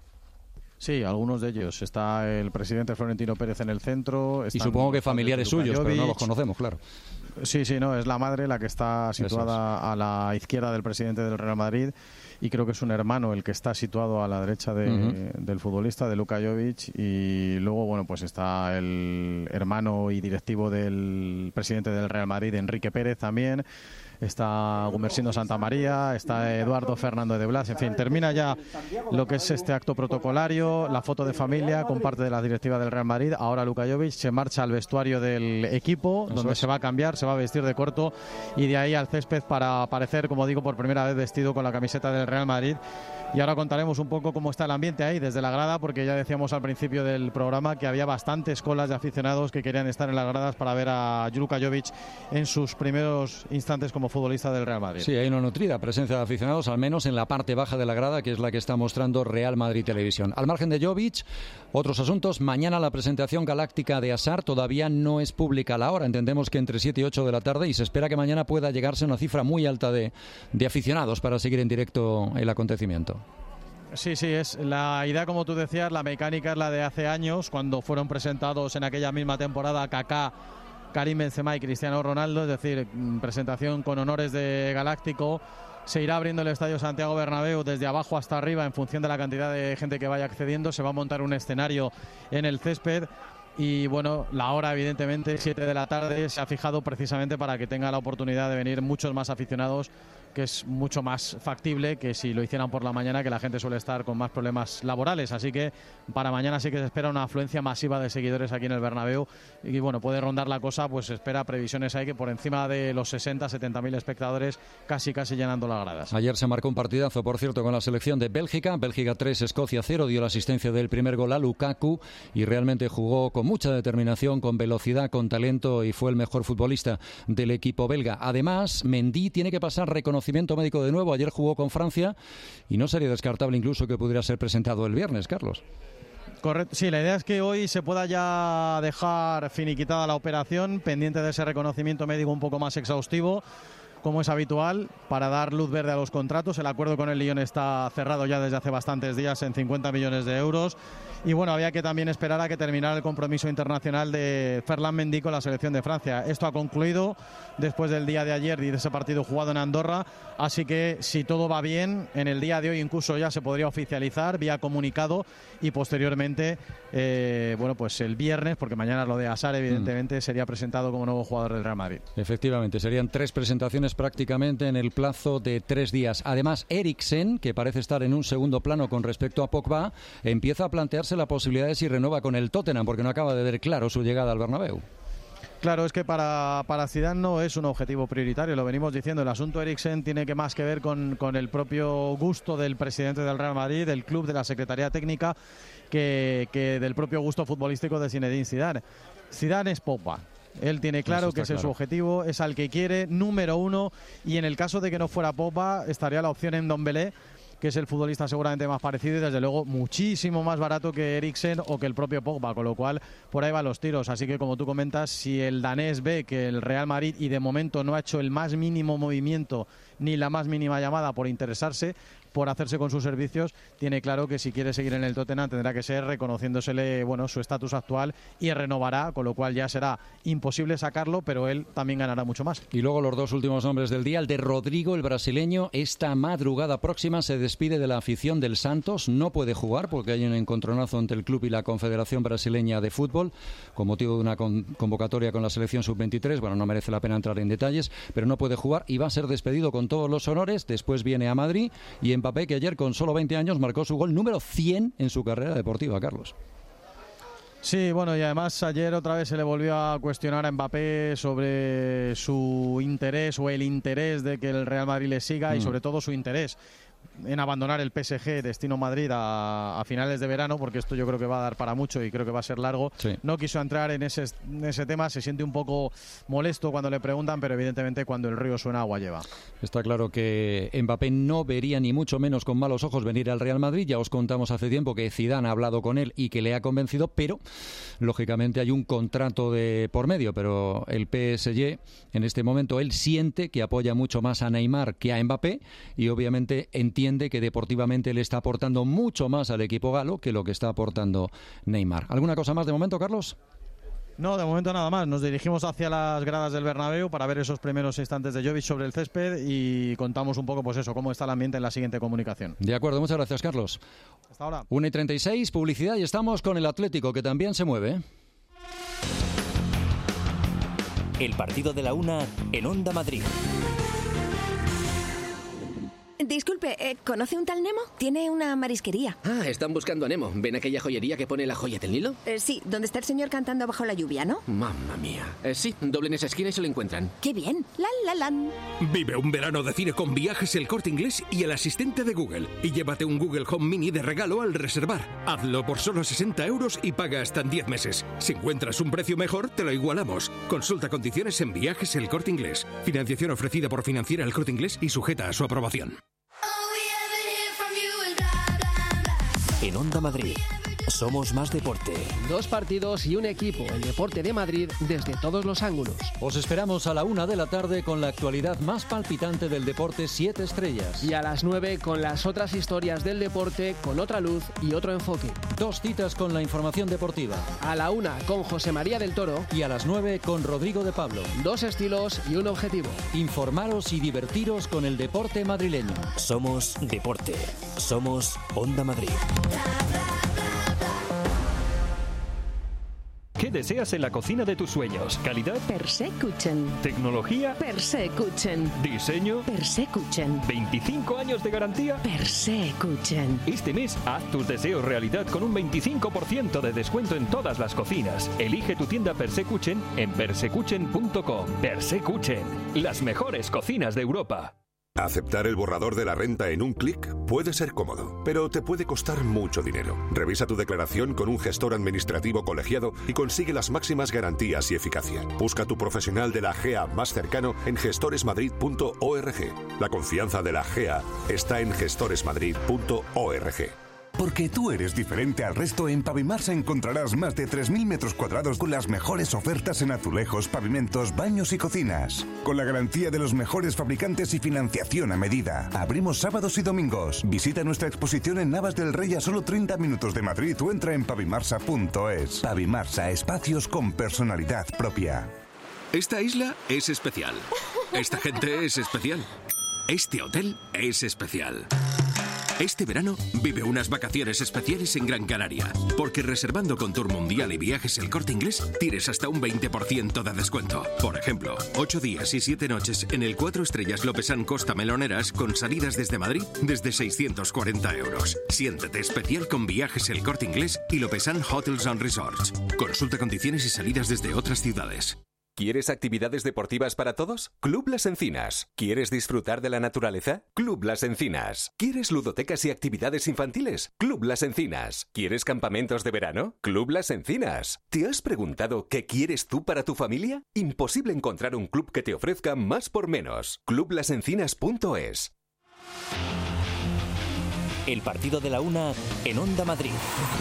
Sí, algunos de ellos. Está el presidente Florentino Pérez en el centro. Y supongo que familiares suyos, pero no los conocemos, claro. Sí, sí, no, es la madre la que está situada es. a la izquierda del presidente del Real Madrid, y creo que es un hermano el que está situado a la derecha de, uh-huh. del futbolista, de Luka Jovic, y luego, bueno, pues está el hermano y directivo del presidente del Real Madrid, Enrique Pérez, también. Está Gumersindo Santamaría, está Eduardo Fernando de Blas, en fin, termina ya lo que es este acto protocolario, la foto de familia con parte de la directiva del Real Madrid. Ahora Luka Jovic se marcha al vestuario del equipo, Eso donde es. se va a cambiar, se va a vestir de corto, y de ahí al césped para aparecer, como digo, por primera vez vestido con la camiseta del Real Madrid. Y ahora contaremos un poco cómo está el ambiente ahí desde la grada, porque ya decíamos al principio del programa que había bastantes colas de aficionados que querían estar en las gradas para ver a Luka Jovic en sus primeros instantes como futbolista del Real Madrid. Sí, hay una nutrida presencia de aficionados, al menos en la parte baja de la grada, que es la que está mostrando Real Madrid Televisión. Al margen de Jovic, otros asuntos. Mañana la presentación galáctica de Hazard todavía no es pública a la hora. Entendemos que entre siete y ocho de la tarde, y se espera que mañana pueda llegarse a una cifra muy alta de, de aficionados para seguir en directo el acontecimiento. Sí, sí, es la idea, como tú decías, la mecánica es la de hace años, cuando fueron presentados en aquella misma temporada Kaká, Karim Benzema y Cristiano Ronaldo, es decir, presentación con honores de galáctico. Se irá abriendo el Estadio Santiago Bernabéu desde abajo hasta arriba en función de la cantidad de gente que vaya accediendo. Se va a montar un escenario en el césped. Y bueno, la hora evidentemente, siete de la tarde, se ha fijado precisamente para que tenga la oportunidad de venir muchos más aficionados que es mucho más factible que si lo hicieran por la mañana, que la gente suele estar con más problemas laborales. Así que para mañana sí que se espera una afluencia masiva de seguidores aquí en el Bernabéu y bueno, puede rondar la cosa, pues se espera, previsiones hay que por encima de los sesenta, setenta mil espectadores, casi casi llenando las gradas. Ayer se marcó un partidazo, por cierto, con la selección de Bélgica. Bélgica tres, Escocia cero, dio la asistencia del primer gol a Lukaku y realmente jugó con mucha determinación, con velocidad, con talento y fue el mejor futbolista del equipo belga. Además, Mendy tiene que pasar reconocimiento médico de nuevo. Ayer jugó con Francia y no sería descartable incluso que pudiera ser presentado el viernes, Carlos. Correcto, sí, la idea es que hoy se pueda ya dejar finiquitada la operación, pendiente de ese reconocimiento médico un poco más exhaustivo, como es habitual, para dar luz verde a los contratos. El acuerdo con el Lyon está cerrado ya desde hace bastantes días en cincuenta millones de euros. Y bueno, había que también esperar a que terminara el compromiso internacional de Ferland Mendy con la selección de Francia. Esto ha concluido después del día de ayer y de ese partido jugado en Andorra, así que si todo va bien, en el día de hoy incluso ya se podría oficializar vía comunicado y posteriormente, eh, bueno, pues el viernes, porque mañana es lo de Hazard, evidentemente, mm. sería presentado como nuevo jugador del Real Madrid. Efectivamente, serían tres presentaciones prácticamente en el plazo de tres días. Además, Eriksen, que parece estar en un segundo plano con respecto a Pogba, empieza a plantearse la posibilidad de si renueva con el Tottenham, porque no acaba de ver claro su llegada al Bernabéu. Claro, es que para, para Zidane no es un objetivo prioritario, lo venimos diciendo. El asunto Eriksen tiene que más que ver con, con el propio gusto del presidente del Real Madrid, del club, de la Secretaría Técnica, que, que del propio gusto futbolístico de Zinedine Zidane. Zidane es Pogba. Él tiene claro que ese claro. es su objetivo, es al que quiere, número uno, y en el caso de que no fuera Pogba, estaría la opción en Ndombele, que es el futbolista seguramente más parecido y desde luego muchísimo más barato que Eriksen o que el propio Pogba, con lo cual por ahí van los tiros. Así que como tú comentas, si el danés ve que el Real Madrid y de momento no ha hecho el más mínimo movimiento ni la más mínima llamada por interesarse, por hacerse con sus servicios, tiene claro que si quiere seguir en el Tottenham tendrá que ser reconociéndosele, bueno, su estatus actual y renovará, con lo cual ya será imposible sacarlo, pero él también ganará mucho más. Y luego los dos últimos nombres del día, el de Rodrigo, el brasileño, esta madrugada próxima se despide de la afición del Santos, no puede jugar porque hay un encontronazo entre el club y la Confederación Brasileña de Fútbol con motivo de una con- convocatoria con la selección sub veintitrés, bueno, no merece la pena entrar en detalles, pero no puede jugar y va a ser despedido con todos los honores. Después viene a Madrid y en Mbappé, que ayer con solo veinte años marcó su gol número cien en su carrera deportiva, Carlos. Sí, bueno, y además ayer otra vez se le volvió a cuestionar a Mbappé sobre su interés o el interés de que el Real Madrid le siga mm. y sobre todo su interés en abandonar el P S G destino Madrid a, a finales de verano, porque esto yo creo que va a dar para mucho y creo que va a ser largo. Sí. No quiso entrar en ese, en ese tema, se siente un poco molesto cuando le preguntan, pero evidentemente cuando el río suena agua lleva. Está claro que Mbappé no vería ni mucho menos con malos ojos venir al Real Madrid. Ya os contamos hace tiempo que Zidane ha hablado con él y que le ha convencido, pero lógicamente hay un contrato de por medio, pero el P S G en este momento él siente que apoya mucho más a Neymar que a Mbappé y obviamente entiende que deportivamente le está aportando mucho más al equipo galo que lo que está aportando Neymar. ¿Alguna cosa más de momento, Carlos? No, de momento nada más. Nos dirigimos hacia las gradas del Bernabéu para ver esos primeros instantes de Jovic sobre el césped y contamos un poco, pues eso, cómo está el ambiente en la siguiente comunicación. De acuerdo, muchas gracias, Carlos. Hasta ahora. una y treinta y seis, publicidad y estamos con el Atlético, que también se mueve. El partido de la una en Onda Madrid. Disculpe, eh, ¿conoce un tal Nemo? Tiene una marisquería. Ah, están buscando a Nemo. ¿Ven aquella joyería que pone la joya del Nilo? Eh, sí, donde está el señor cantando bajo la lluvia, ¿no? Mamma mía. Eh, sí, doblen esa esquina y se lo encuentran. ¡Qué bien! ¡La, la, la! Vive un verano de cine con Viajes El Corte Inglés y el asistente de Google. Y llévate un Google Home Mini de regalo al reservar. Hazlo por solo sesenta euros y paga hasta en diez meses. Si encuentras un precio mejor, te lo igualamos. Consulta condiciones en Viajes El Corte Inglés. Financiación ofrecida por Financiera El Corte Inglés y sujeta a su aprobación. En Onda Madrid, somos más deporte. Dos partidos y un equipo, el deporte de Madrid, desde todos los ángulos. Os esperamos a la una de la tarde con la actualidad más palpitante del deporte siete estrellas. Y a las nueve con las otras historias del deporte con otra luz y otro enfoque. Dos citas con la información deportiva. A la una con José María del Toro. Y a las nueve con Rodrigo de Pablo. Dos estilos y un objetivo. Informaros y divertiros con el deporte madrileño. Somos deporte. Somos Onda Madrid. ¿Qué ¿Qué deseas en la cocina de tus sueños? ¿Calidad? Persekuchen. ¿Tecnología? Persekuchen. ¿Diseño? Persekuchen. ¿veinticinco años de garantía? Persekuchen. Este mes haz tus deseos realidad con un veinticinco por ciento de descuento en todas las cocinas. Elige tu tienda Persekuchen en persekuchen punto com. Persekuchen, las mejores cocinas de Europa. Aceptar el borrador de la renta en un clic puede ser cómodo, pero te puede costar mucho dinero. Revisa tu declaración con un gestor administrativo colegiado y consigue las máximas garantías y eficacia. Busca tu profesional de la G E A más cercano en gestores madrid punto org. La confianza de la G E A está en gestores madrid punto org. Porque tú eres diferente al resto, en Pavimarsa encontrarás más de tres mil metros cuadrados con las mejores ofertas en azulejos, pavimentos, baños y cocinas. Con la garantía de los mejores fabricantes y financiación a medida. Abrimos sábados y domingos. Visita nuestra exposición en Navas del Rey a solo treinta minutos de Madrid o entra en pavimarsa punto es. Pavimarsa, espacios con personalidad propia. Esta isla es especial. Esta gente es especial. Este hotel es especial. Este verano vive unas vacaciones especiales en Gran Canaria, porque reservando con Tour Mundial y Viajes El Corte Inglés tienes hasta un veinte por ciento de descuento. Por ejemplo, ocho días y siete noches en el cuatro estrellas Lopesán Costa Meloneras con salidas desde Madrid desde seiscientos cuarenta euros. Siéntete especial con Viajes El Corte Inglés y Lopesán Hotels and Resorts. Consulta condiciones y salidas desde otras ciudades. ¿Quieres actividades deportivas para todos? Club Las Encinas. ¿Quieres disfrutar de la naturaleza? Club Las Encinas. ¿Quieres ludotecas y actividades infantiles? Club Las Encinas. ¿Quieres campamentos de verano? Club Las Encinas. ¿Te has preguntado qué quieres tú para tu familia? Imposible encontrar un club que te ofrezca más por menos. club las encinas punto es. El partido de la una en Onda Madrid.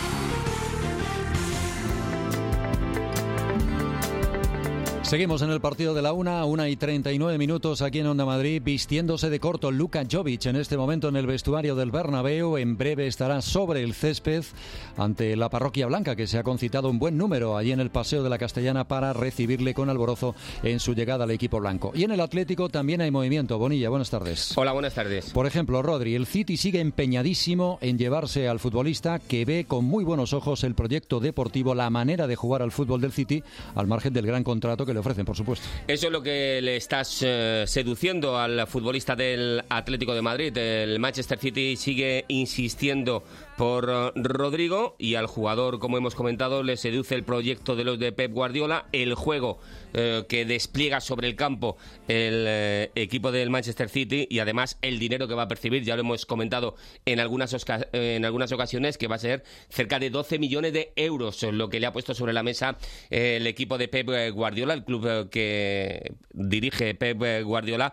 Seguimos en el partido de la una, una y treinta y nueve minutos aquí en Onda Madrid, vistiéndose de corto Luka Jovic en este momento en el vestuario del Bernabéu. En breve estará sobre el césped ante la Parroquia Blanca, que se ha concitado un buen número allí en el Paseo de la Castellana para recibirle con alborozo en su llegada al equipo blanco. Y en el Atlético también hay movimiento. Bonilla, buenas tardes. Hola, buenas tardes. Por ejemplo, Rodri, el City sigue empeñadísimo en llevarse al futbolista, que ve con muy buenos ojos el proyecto deportivo, la manera de jugar al fútbol del City, al margen del gran contrato que le ofrecen, por supuesto. Eso es lo que le estás eh, seduciendo al futbolista del Atlético de Madrid. El Manchester City sigue insistiendo por uh, Rodrigo, y al jugador, como hemos comentado, le seduce el proyecto de los de Pep Guardiola, el juego eh, que despliega sobre el campo el eh, equipo del Manchester City, y además el dinero que va a percibir, ya lo hemos comentado en algunas, osca- en algunas ocasiones, que va a ser cerca de doce millones de euros, lo que le ha puesto sobre la mesa eh, el equipo de Pep Guardiola, el club eh, que dirige Pep Guardiola,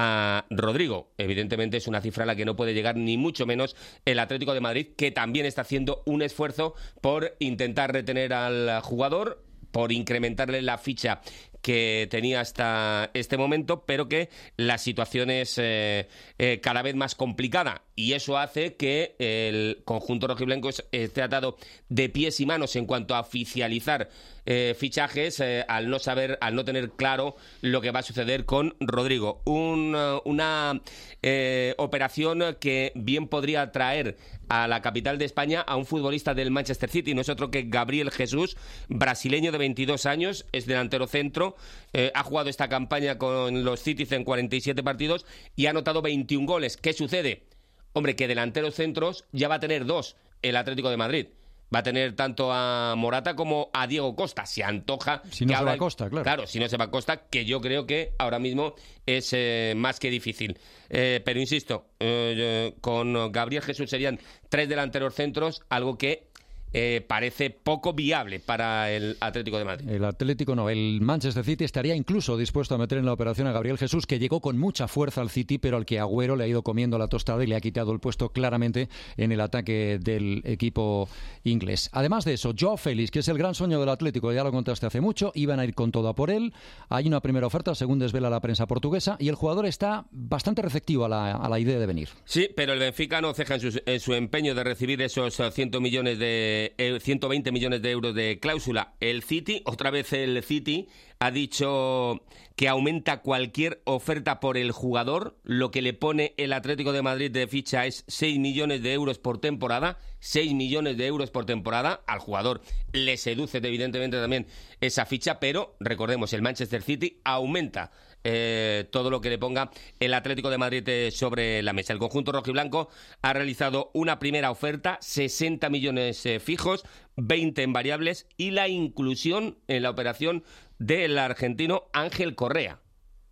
a Rodrigo. Evidentemente es una cifra a la que no puede llegar ni mucho menos el Atlético de Madrid, que también está haciendo un esfuerzo por intentar retener al jugador, por incrementarle la ficha que tenía hasta este momento, pero que la situación es eh, eh, cada vez más complicada, y eso hace que el conjunto rojiblanco esté atado de pies y manos en cuanto a oficializar eh, fichajes, eh, al no saber, al no tener claro lo que va a suceder con Rodrigo. Un, una eh, operación que bien podría traer a la capital de España a un futbolista del Manchester City, no es otro que Gabriel Jesús, brasileño de veintidós años, es delantero centro, eh, ha jugado esta campaña con los Cities en cuarenta y siete partidos y ha anotado veintiún goles. ¿Qué sucede? Hombre, que delanteros centros ya va a tener dos el Atlético de Madrid. Va a tener tanto a Morata como a Diego Costa. Se antoja... Si no que se ahora, va a Costa, claro. Claro, si no se va a Costa, que yo creo que ahora mismo es eh, más que difícil. Eh, pero insisto, eh, con Gabriel Jesús serían tres delanteros centros, algo que Eh, parece poco viable para el Atlético de Madrid. El Atlético no, el Manchester City estaría incluso dispuesto a meter en la operación a Gabriel Jesús, que llegó con mucha fuerza al City, pero al que Agüero le ha ido comiendo la tostada y le ha quitado el puesto claramente en el ataque del equipo inglés. Además de eso, Joao Félix, que es el gran sueño del Atlético, ya lo contaste hace mucho, iban a ir con todo a por él. Hay una primera oferta, según desvela la prensa portuguesa, y el jugador está bastante receptivo a la, a la idea de venir. Sí, pero el Benfica no ceja en su, en su empeño de recibir esos cien millones de ciento veinte millones de euros de cláusula. El City, otra vez el City, ha dicho que aumenta cualquier oferta por el jugador. Lo que le pone el Atlético de Madrid de ficha es seis millones de euros por temporada. seis millones de euros por temporada. Al jugador le seduce evidentemente también esa ficha, pero recordemos, el Manchester City aumenta eh, todo lo que le ponga el Atlético de Madrid eh, sobre la mesa. El conjunto rojiblanco ha realizado una primera oferta, sesenta millones eh, fijos, veinte en variables, y la inclusión en la operación del argentino Ángel Correa,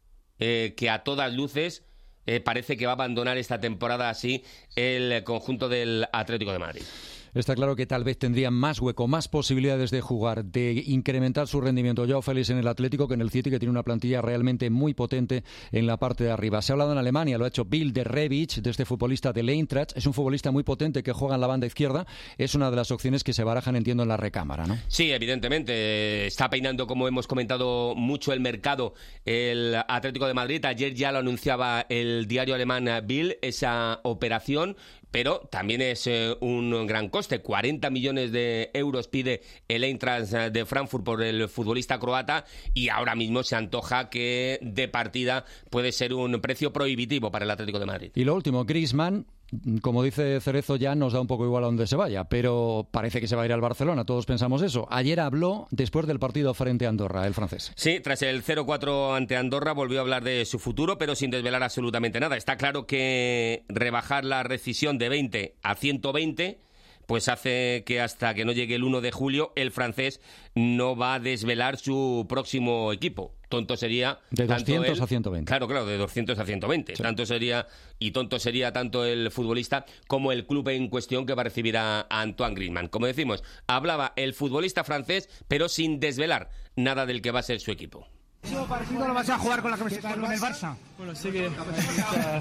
eh, que a todas luces eh, parece que va a abandonar esta temporada así el conjunto del Atlético de Madrid. Está claro que tal vez tendría más hueco, más posibilidades de jugar, de incrementar su rendimiento Joao Félix en el Atlético que en el City, que tiene una plantilla realmente muy potente en la parte de arriba. Se ha hablado en Alemania, lo ha hecho Bill de Rebic, de este futbolista del Eintracht. Es un futbolista muy potente que juega en la banda izquierda. Es una de las opciones que se barajan, entiendo, en la recámara, ¿no? Sí, evidentemente. Está peinando, como hemos comentado, mucho el mercado el Atlético de Madrid. Ayer ya lo anunciaba el diario alemán Bild, esa operación. Pero también es eh, un gran coste. cuarenta millones de euros pide el Eintracht de Frankfurt por el futbolista croata, y ahora mismo se antoja que de partida puede ser un precio prohibitivo para el Atlético de Madrid. Y lo último, Griezmann, como dice Cerezo, ya nos da un poco igual a dónde se vaya, pero parece que se va a ir al Barcelona, todos pensamos eso. Ayer habló después del partido frente a Andorra, el francés. Sí, tras el cero cuatro ante Andorra volvió a hablar de su futuro, pero sin desvelar absolutamente nada. Está claro que rebajar la rescisión de veinte a ciento veinte pues hace que hasta que no llegue el uno de julio el francés no va a desvelar su próximo equipo. Tonto sería... De doscientos él, a ciento veinte. Claro, claro, de doscientos a ciento veinte. Sí. Tanto sería, y tonto sería tanto el futbolista como el club en cuestión que va a recibir a, a Antoine Griezmann. Como decimos, hablaba el futbolista francés, pero sin desvelar nada del que va a ser su equipo. ¿Cuándo lo vas a jugar con la camiseta con el Barça? Bueno, sé que la,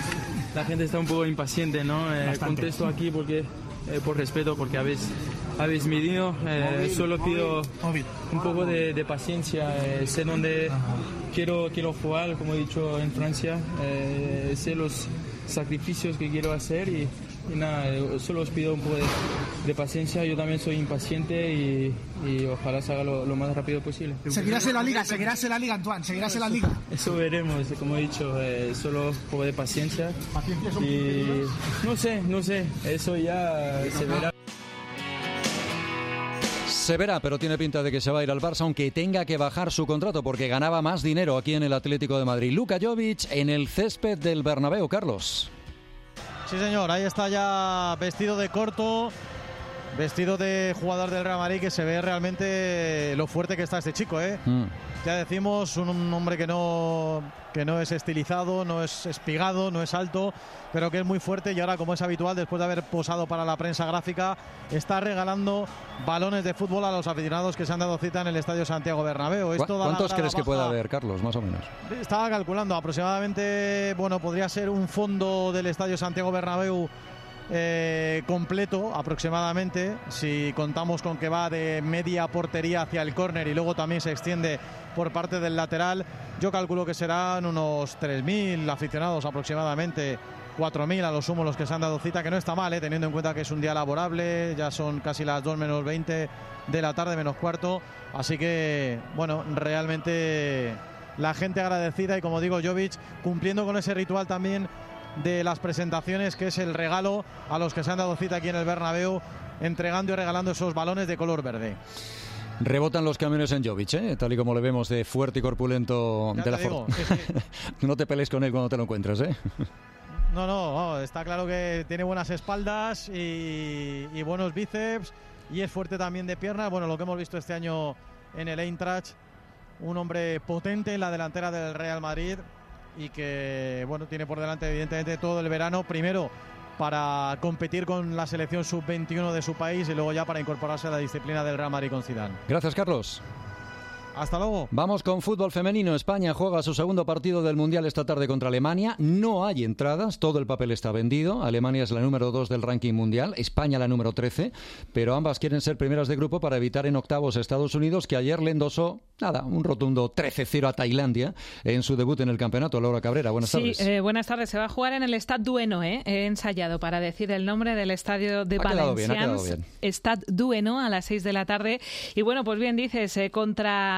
la gente está un poco impaciente, ¿no? Eh, contesto aquí porque eh, por respeto, porque habéis, habéis medido. Eh, solo pido un poco de, de paciencia. Eh, sé dónde quiero, quiero jugar, como he dicho, en Francia. Eh, sé los sacrificios que quiero hacer y, y nada, solo os pido un poco de, de paciencia. Yo también soy impaciente y, y ojalá se haga lo, lo más rápido posible. Seguirás en la Liga, seguirás en la Liga, Antoine, seguirás en la Liga. Eso veremos, como he dicho, eh, solo un poco de paciencia. Y no sé, no sé, eso ya se verá. Se verá, pero tiene pinta de que se va a ir al Barça, aunque tenga que bajar su contrato porque ganaba más dinero aquí en el Atlético de Madrid. Luka Jovic en el césped del Bernabéu, Carlos. Sí, señor, ahí está ya vestido de corto, vestido de jugador del Real Madrid, que se ve realmente lo fuerte que está este chico, ¿eh? Mm. Ya decimos, un, un hombre que no, que no es estilizado, no es espigado, no es alto, pero que es muy fuerte, y ahora, como es habitual, después de haber posado para la prensa gráfica, está regalando balones de fútbol a los aficionados que se han dado cita en el Estadio Santiago Bernabéu. Esto ¿Cuántos crees baja, que puede haber, Carlos, más o menos? Estaba calculando, aproximadamente, bueno, podría ser un fondo del Estadio Santiago Bernabéu Eh, completo aproximadamente, si contamos con que va de media portería hacia el córner y luego también se extiende por parte del lateral. Yo calculo que serán unos tres mil aficionados aproximadamente, cuatro mil a lo sumo los que se han dado cita, que no está mal, ¿eh? Teniendo en cuenta que es un día laborable, ya son casi las dos menos veinte de la tarde, menos cuarto, así que bueno, realmente la gente agradecida, y como digo, Jovic cumpliendo con ese ritual también de las presentaciones, que es el regalo a los que se han dado cita aquí en el Bernabéu, entregando y regalando esos balones de color verde. Rebotan los camiones en Jovic, ¿eh? Tal y como le vemos de fuerte y corpulento ya de la forma. Sí, sí. No te pelees con él cuando te lo encuentres, ¿eh? No, no, no, está claro que tiene buenas espaldas y, y buenos bíceps, y es fuerte también de piernas. Bueno, lo que hemos visto este año en el Eintracht, un hombre potente en la delantera del Real Madrid, y que bueno, tiene por delante evidentemente todo el verano, primero para competir con la selección sub veintiuno de su país y luego ya para incorporarse a la disciplina del Real Madrid con Zidane. Gracias, Carlos. Hasta luego. Vamos con fútbol femenino. España juega su segundo partido del Mundial esta tarde contra Alemania. No hay entradas, todo el papel está vendido. Alemania es la número dos del ranking mundial, España la número trece, pero ambas quieren ser primeras de grupo para evitar en octavos a Estados Unidos, que ayer le endosó, nada, un rotundo trece cero a Tailandia en su debut en el campeonato. Laura Cabrera, buenas sí, tardes. Sí, eh, buenas tardes. Se va a jugar en el Stade Dueno, ¿eh? He ensayado para decir el nombre del estadio de Valenciennes. Stade Dueno a las seis de la tarde. Y bueno, pues bien dices, eh, contra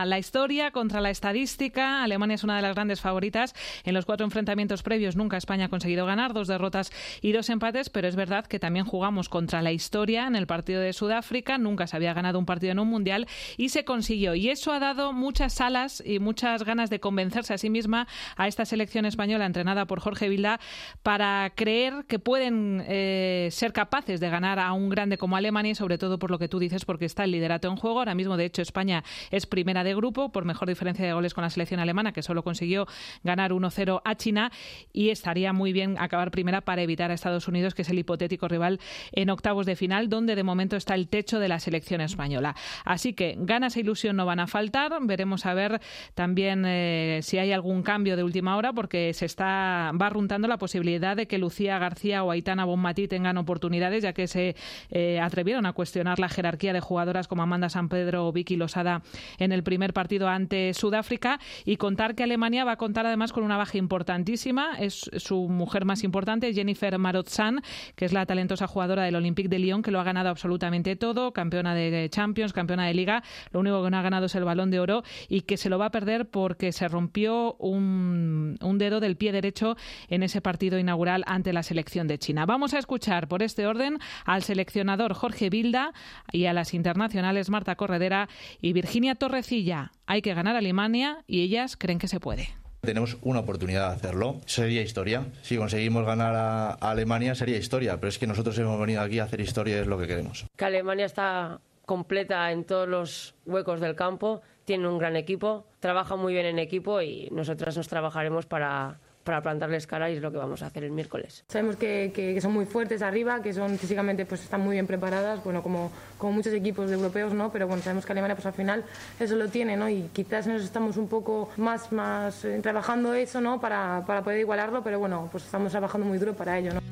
contra la historia, contra la estadística. Alemania es una de las grandes favoritas. En los cuatro enfrentamientos previos nunca España ha conseguido ganar, dos derrotas y dos empates, pero es verdad que también jugamos contra la historia en el partido de Sudáfrica. Nunca se había ganado un partido en un mundial y se consiguió. Y eso ha dado muchas alas y muchas ganas de convencerse a sí misma a esta selección española entrenada por Jorge Vilda para creer que pueden eh, ser capaces de ganar a un grande como Alemania y sobre todo por lo que tú dices, porque está el liderato en juego. Ahora mismo, de hecho, España es primera de grupo por mejor diferencia de goles con la selección alemana, que solo consiguió ganar uno cero a China, y estaría muy bien acabar primera para evitar a Estados Unidos, que es el hipotético rival en octavos de final, donde de momento está el techo de la selección española. Así que ganas e ilusión no van a faltar. Veremos a ver también eh, si hay algún cambio de última hora, porque se está barruntando la posibilidad de que Lucía García o Aitana Bonmatí tengan oportunidades, ya que se eh, atrevieron a cuestionar la jerarquía de jugadoras como Amanda Sampedro o Vicky Losada en el primer partido ante Sudáfrica, y contar que Alemania va a contar además con una baja importantísima. Es su mujer más importante, Jennifer Marotzan, que es la talentosa jugadora del Olympique de Lyon, que lo ha ganado absolutamente todo, campeona de Champions, campeona de Liga. Lo único que no ha ganado es el Balón de Oro, y que se lo va a perder porque se rompió un, un dedo del pie derecho en ese partido inaugural ante la selección de China. Vamos a escuchar por este orden al seleccionador Jorge Vilda y a las internacionales Marta Corredera y Virginia Torrecilla. Hay que ganar a Alemania y ellas creen que se puede. Tenemos una oportunidad de hacerlo. Sería historia. Si conseguimos ganar a, a Alemania sería historia, pero es que nosotros hemos venido aquí a hacer historia, es lo que queremos. Que Alemania está completa en todos los huecos del campo, tiene un gran equipo, trabaja muy bien en equipo y nosotras nos trabajaremos para... para plantarles cara, y es lo que vamos a hacer el miércoles. Sabemos que, que, que son muy fuertes arriba, que son físicamente pues están muy bien preparadas, bueno, como, como muchos equipos europeos, ¿no? Pero bueno, sabemos que Alemania pues al final eso lo tiene, ¿no? Y quizás nos estamos un poco más, más eh, trabajando eso, ¿no? Para, para poder igualarlo, pero bueno, pues estamos trabajando muy duro para ello, ¿no?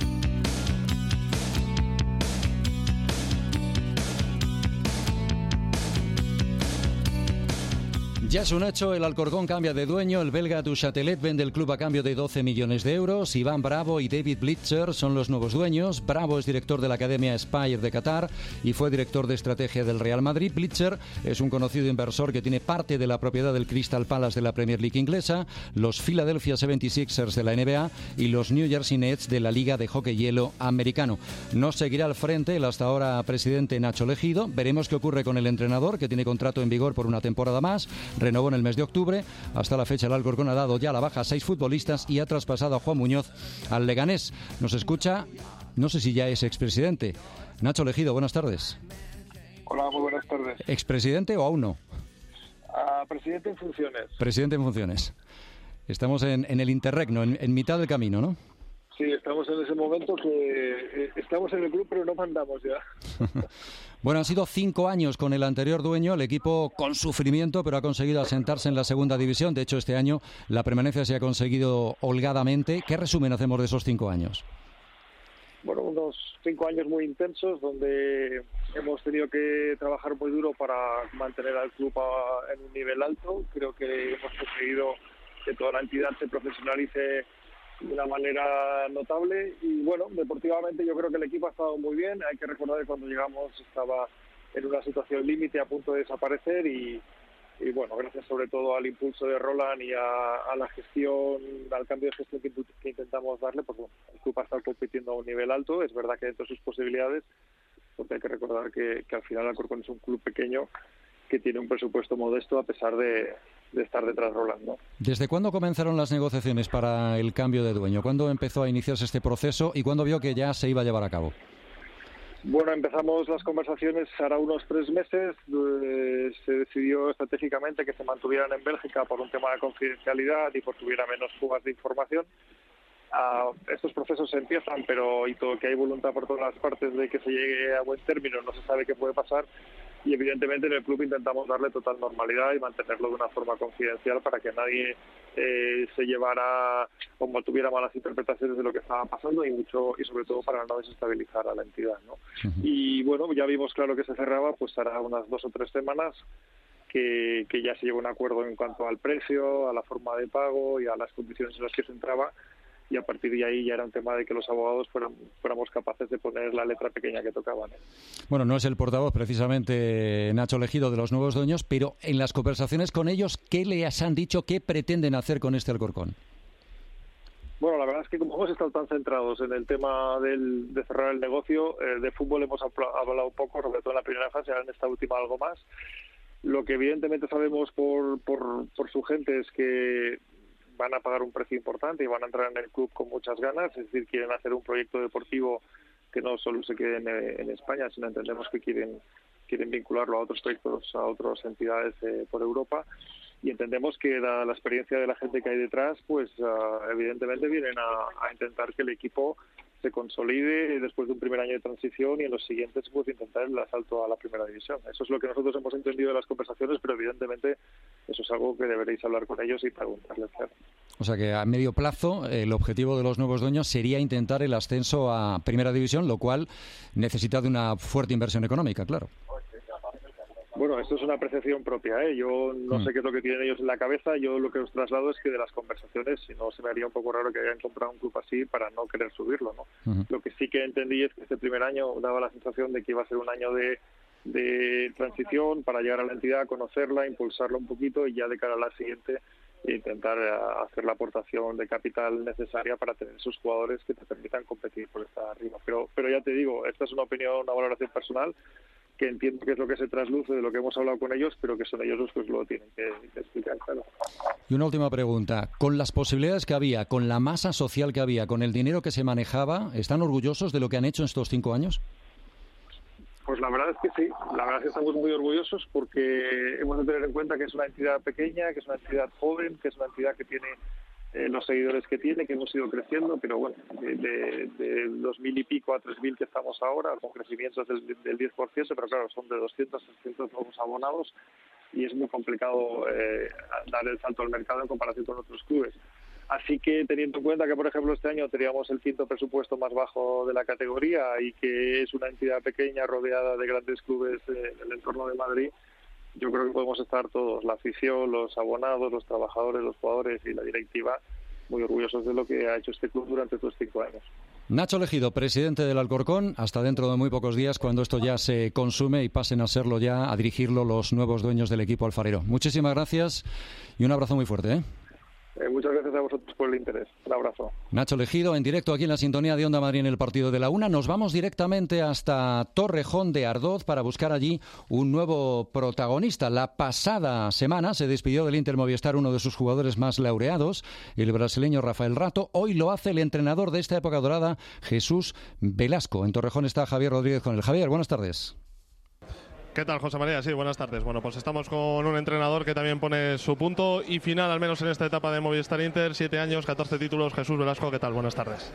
Ya es un hecho, el Alcorcón cambia de dueño, el belga Du Châtelet vende el club a cambio de doce millones de euros, Iván Bravo y David Blitzer son los nuevos dueños. Bravo es director de la Academia Spire de Qatar y fue director de estrategia del Real Madrid. Blitzer es un conocido inversor que tiene parte de la propiedad del Crystal Palace de la Premier League inglesa, los Philadelphia setenta y seis ers de la N B A y los New Jersey Nets de la Liga de Hockey Hielo americano. No seguirá al frente el hasta ahora presidente Nacho Legido. Veremos qué ocurre con el entrenador, que tiene contrato en vigor por una temporada más. Renovó en el mes de octubre. Hasta la fecha el Alcorcón ha dado ya la baja a seis futbolistas y ha traspasado a Juan Muñoz al Leganés. Nos escucha, no sé si ya es expresidente, Nacho Legido, buenas tardes. Hola, muy buenas tardes. ¿Expresidente o aún no? Uh, presidente en funciones. Presidente en funciones. Estamos en, en el interregno, en, en mitad del camino, ¿no? Sí, estamos en ese momento que eh, estamos en el club, pero no mandamos ya. Bueno, han sido cinco años con el anterior dueño, el equipo con sufrimiento, pero ha conseguido asentarse en la segunda división. De hecho, este año la permanencia se ha conseguido holgadamente. ¿Qué resumen hacemos de esos cinco años? Bueno, unos cinco años muy intensos, donde hemos tenido que trabajar muy duro para mantener al club a, en un nivel alto. Creo que hemos conseguido que toda la entidad se profesionalice de una manera notable y bueno, deportivamente yo creo que el equipo ha estado muy bien. Hay que recordar que cuando llegamos estaba en una situación límite, a punto de desaparecer y, y bueno, gracias sobre todo al impulso de Roland y a, a la gestión, al cambio de gestión que, que intentamos darle, pues bueno, el club ha estado compitiendo a un nivel alto. Es verdad que dentro de sus posibilidades, porque hay que recordar que, que al final Alcorcón es un club pequeño que tiene un presupuesto modesto a pesar de, de estar detrás Rolando. ¿Desde cuándo comenzaron las negociaciones para el cambio de dueño? ¿Cuándo empezó a iniciarse este proceso y cuándo vio que ya se iba a llevar a cabo? Bueno, empezamos las conversaciones hará unos tres meses. Eh, se decidió estratégicamente que se mantuvieran en Bélgica por un tema de confidencialidad y porque hubiera menos fugas de información. Uh, estos procesos se empiezan, pero y todo que hay voluntad por todas las partes de que se llegue a buen término, no se sabe qué puede pasar. Y evidentemente en el club intentamos darle total normalidad y mantenerlo de una forma confidencial para que nadie eh, se llevara o tuviera malas interpretaciones de lo que estaba pasando y mucho y sobre todo para no desestabilizar a la entidad, ¿no? Uh-huh. Y bueno, ya vimos claro que se cerraba, pues hará unas dos o tres semanas que, que ya se llegó a un acuerdo en cuanto al precio, a la forma de pago y a las condiciones en las que se entraba. y a partir de ahí ya era un tema de que los abogados fueran, fuéramos capaces de poner la letra pequeña que tocaban. Bueno, no es el portavoz precisamente Nacho Legido de los nuevos dueños, pero en las conversaciones con ellos, ¿qué les han dicho, qué pretenden hacer con este Alcorcón? Bueno, la verdad es que como hemos estado tan centrados en el tema del, de cerrar el negocio, eh, de fútbol hemos hablado poco, sobre todo en la primera fase, ahora en esta última algo más. Lo que evidentemente sabemos por, por, por su gente es que van a pagar un precio importante y van a entrar en el club con muchas ganas, es decir, quieren hacer un proyecto deportivo que no solo se quede en, en España, sino entendemos que quieren quieren vincularlo a otros proyectos, a otras entidades eh, por Europa. Y entendemos que la, la experiencia de la gente que hay detrás, pues uh, evidentemente vienen a, a intentar que el equipo se consolide después de un primer año de transición y en los siguientes pues intentar el asalto a la primera división. Eso es lo que nosotros hemos entendido de las conversaciones, pero evidentemente eso es algo que deberéis hablar con ellos y preguntarles. O sea que a medio plazo el objetivo de los nuevos dueños sería intentar el ascenso a primera división, lo cual necesita de una fuerte inversión económica, claro. Bueno, esto es una apreciación propia, ¿eh? Yo no mm. sé qué es lo que tienen ellos en la cabeza. Yo lo que os traslado es que de las conversaciones, si no, se me haría un poco raro que hayan comprado un club así para no querer subirlo, ¿no? Uh-huh. Lo que sí que entendí es que este primer año daba la sensación de que iba a ser un año de, de transición para llegar a la entidad, conocerla, impulsarla un poquito y ya de cara a la siguiente intentar hacer la aportación de capital necesaria para tener esos jugadores que te permitan competir por estar arriba. Pero, pero ya te digo, esta es una opinión, una valoración personal, que entiendo que es lo que se trasluce de lo que hemos hablado con ellos, pero que son ellos los que lo tienen que, que explicar, claro. Y una última pregunta. Con las posibilidades que había, con la masa social que había, con el dinero que se manejaba, ¿están orgullosos de lo que han hecho en estos cinco años? Pues la verdad es que sí. La verdad es que estamos muy orgullosos porque hemos de tener en cuenta que es una entidad pequeña, que es una entidad joven, que es una entidad que tiene Eh, los seguidores que tiene, que hemos ido creciendo, pero bueno, de, de, de dos mil y pico a tres mil que estamos ahora, con crecimientos del, del diez por ciento, pero claro, son de doscientos, trescientos nuevos abonados y es muy complicado eh, dar el salto al mercado en comparación con otros clubes. Así que teniendo en cuenta que, por ejemplo, este año teníamos el quinto presupuesto más bajo de la categoría y que es una entidad pequeña rodeada de grandes clubes eh, en el entorno de Madrid, yo creo que podemos estar todos, la afición, los abonados, los trabajadores, los jugadores y la directiva, muy orgullosos de lo que ha hecho este club durante estos cinco años. Nacho Legido, presidente del Alcorcón, hasta dentro de muy pocos días cuando esto ya se consume y pasen a serlo ya, a dirigirlo los nuevos dueños del equipo alfarero. Muchísimas gracias y un abrazo muy fuerte, ¿eh? Eh, muchas gracias a vosotros por el interés. Un abrazo. Nacho Legido, en directo aquí en la sintonía de Onda Madrid en el partido de la una. Nos vamos directamente hasta Torrejón de Ardoz para buscar allí un nuevo protagonista. La pasada semana se despidió del Inter Movistar uno de sus jugadores más laureados, el brasileño Rafael Rato. Hoy lo hace el entrenador de esta época dorada, Jesús Velasco. En Torrejón está Javier Rodríguez con él. Javier, buenas tardes. ¿Qué tal, José María? Sí, buenas tardes. Bueno, pues estamos con un entrenador que también pone su punto y final, al menos en esta etapa de Movistar Inter. Siete años, catorce títulos. Jesús Velasco, ¿qué tal? Buenas tardes.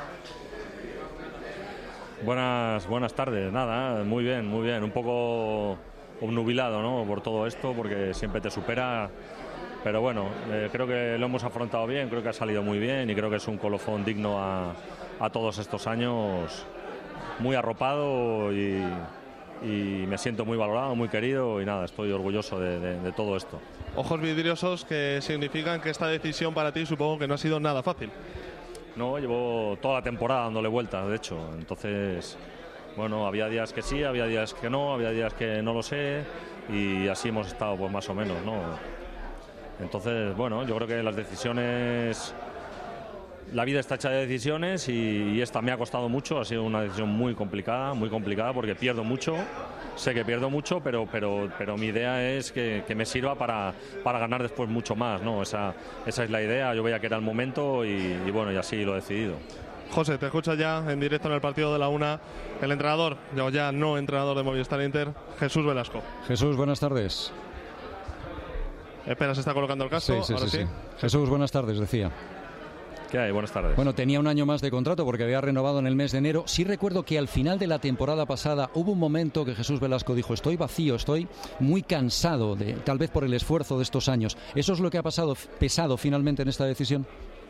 Buenas, buenas tardes. Nada, muy bien, muy bien. Un poco obnubilado, ¿no?, por todo esto, porque siempre te supera. Pero bueno, eh, creo que lo hemos afrontado bien, creo que ha salido muy bien y creo que es un colofón digno a, a todos estos años. Muy arropado y... y me siento muy valorado, muy querido y nada, estoy orgulloso de, de, de todo esto. Ojos vidriosos que significan que esta decisión para ti supongo que no ha sido nada fácil. No, llevo toda la temporada dándole vueltas, de hecho, entonces, bueno, había días que sí, había días que no, había días que no lo sé y así hemos estado pues más o menos, ¿no? Entonces, bueno, yo creo que las decisiones... La vida está hecha de decisiones y, y esta me ha costado mucho, ha sido una decisión muy complicada, muy complicada porque pierdo mucho, sé que pierdo mucho, pero pero pero mi idea es que, que me sirva para, para ganar después mucho más, ¿no? Esa, esa es la idea, yo veía que era el momento y, y bueno, y así lo he decidido. José, te escucha ya en directo en el partido de la una el entrenador, ya, ya no entrenador de Movistar Inter, Jesús Velasco. Jesús, buenas tardes. Espera, se está colocando el caso, sí, sí, ahora sí, sí. sí. Jesús, buenas tardes, decía. ¿Qué hay? Buenas tardes. Bueno, tenía un año más de contrato porque había renovado en el mes de enero. Sí recuerdo que al final de la temporada pasada hubo un momento que Jesús Velasco dijo: estoy vacío, estoy muy cansado, de, tal vez por el esfuerzo de estos años. ¿Eso es lo que ha pasado pesado finalmente en esta decisión?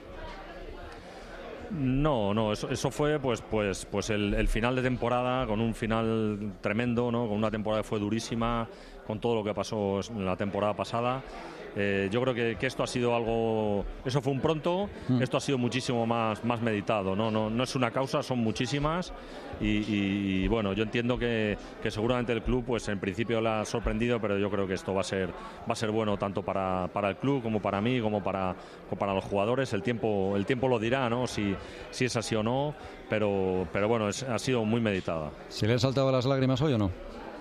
No, no, eso, eso fue pues pues pues el, el final de temporada, con un final tremendo, ¿no? Con una temporada que fue durísima, con todo lo que pasó en la temporada pasada. Eh, yo creo que, que esto ha sido algo, eso fue un pronto, mm. esto ha sido muchísimo más, más meditado, ¿no? No, no es una causa, son muchísimas y, y, y bueno, yo entiendo que, que seguramente el club pues en principio le ha sorprendido, pero yo creo que esto va a ser, va a ser bueno tanto para, para el club como para mí, como para, como para los jugadores. El tiempo, el tiempo lo dirá, ¿no? Si, si es así o no, pero, pero bueno, es, ha sido muy meditada. ¿Se le han saltado las lágrimas hoy o no?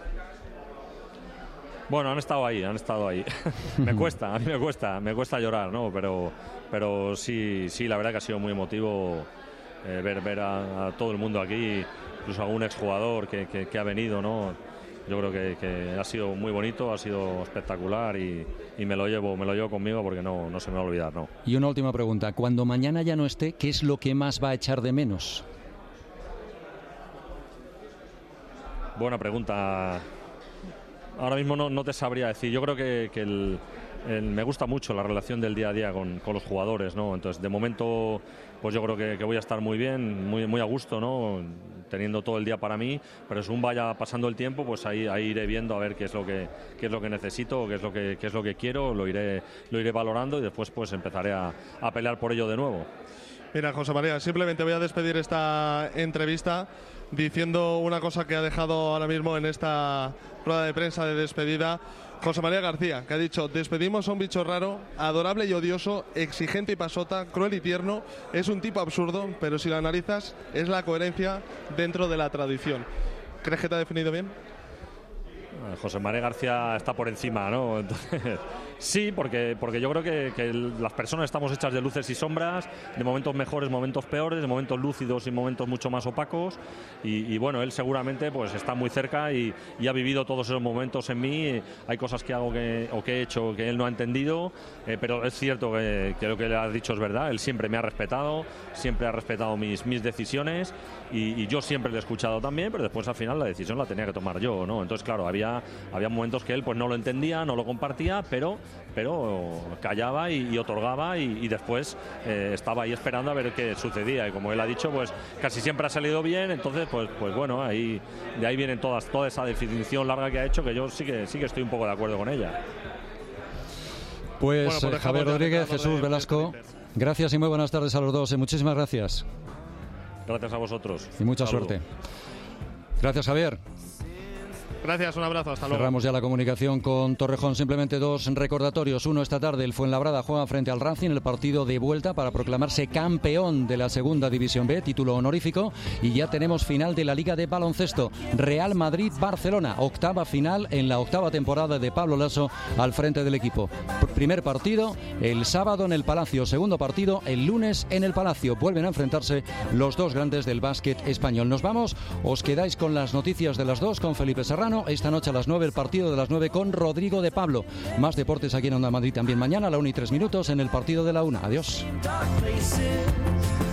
Bueno, han estado ahí, han estado ahí. Me cuesta, a mí me cuesta, me cuesta llorar, ¿no? Pero, pero sí, sí, la verdad que ha sido muy emotivo eh, ver, ver a, a todo el mundo aquí, incluso a algún exjugador que, que, que ha venido, ¿no? Yo creo que, que ha sido muy bonito, ha sido espectacular y, y me lo llevo, me lo llevo conmigo porque no, no se me va a olvidar, ¿no? Y una última pregunta, cuando mañana ya no esté, ¿qué es lo que más va a echar de menos? Buena pregunta. Ahora mismo no, no te sabría decir. Yo creo que, que el, el, me gusta mucho la relación del día a día con, con los jugadores, ¿no? Entonces, de momento, pues yo creo que, que voy a estar muy bien, muy, muy a gusto, ¿no? Teniendo todo el día para mí, pero según vaya pasando el tiempo, pues ahí, ahí iré viendo a ver qué es lo que, qué es lo que necesito, qué es lo que, qué es lo que quiero, lo iré, lo iré valorando y después pues empezaré a, a pelear por ello de nuevo. Mira, José María, simplemente voy a despedir esta entrevista diciendo una cosa que ha dejado ahora mismo en esta rueda de prensa de despedida José María García, que ha dicho: despedimos a un bicho raro, adorable y odioso, exigente y pasota, cruel y tierno, es un tipo absurdo, pero si lo analizas es la coherencia dentro de la tradición. ¿Crees que te ha definido bien? José María García está por encima, ¿no? Entonces, sí, porque, porque yo creo que, que las personas estamos hechas de luces y sombras, de momentos mejores, momentos peores, de momentos lúcidos y momentos mucho más opacos y, y bueno, él seguramente pues está muy cerca y, y ha vivido todos esos momentos en mí. Hay cosas que hago que, o que he hecho que él no ha entendido, eh, pero es cierto que, que lo que le has dicho es verdad. Él siempre me ha respetado, siempre ha respetado mis, mis decisiones y, y yo siempre le he escuchado también, pero después al final la decisión la tenía que tomar yo, ¿no? Entonces, claro, había había momentos que él pues no lo entendía, no lo compartía, pero, pero callaba y, y otorgaba y, y después eh, estaba ahí esperando a ver qué sucedía y como él ha dicho, pues casi siempre ha salido bien. Entonces pues, pues bueno, ahí de ahí viene todas, toda esa definición larga que ha hecho, que yo sí que, sí que estoy un poco de acuerdo con ella. Pues, bueno, pues Javier Rodríguez, Jesús de Velasco, gracias y muy buenas tardes a los dos. Muchísimas gracias. Gracias a vosotros. Y mucha Saludo. suerte. Gracias, Javier. Gracias, un abrazo, hasta luego. Cerramos ya la comunicación con Torrejón. Simplemente dos recordatorios. Uno, esta tarde el Fuenlabrada juega frente al Racing en el partido de vuelta para proclamarse campeón de la Segunda División B, título honorífico. Y ya tenemos final de la Liga de Baloncesto. Real Madrid-Barcelona, octava final en la octava temporada de Pablo Lasso al frente del equipo. Primer partido el sábado en el Palacio, segundo partido el lunes en el Palacio. Vuelven a enfrentarse los dos grandes del básquet español. Nos vamos, os quedáis con las noticias de las dos con Felipe Serrano. Esta noche a las nueve el partido de las nueve con Rodrigo de Pablo. Más deportes aquí en Onda Madrid también mañana a la una y tres minutos en el partido de la una. Adiós.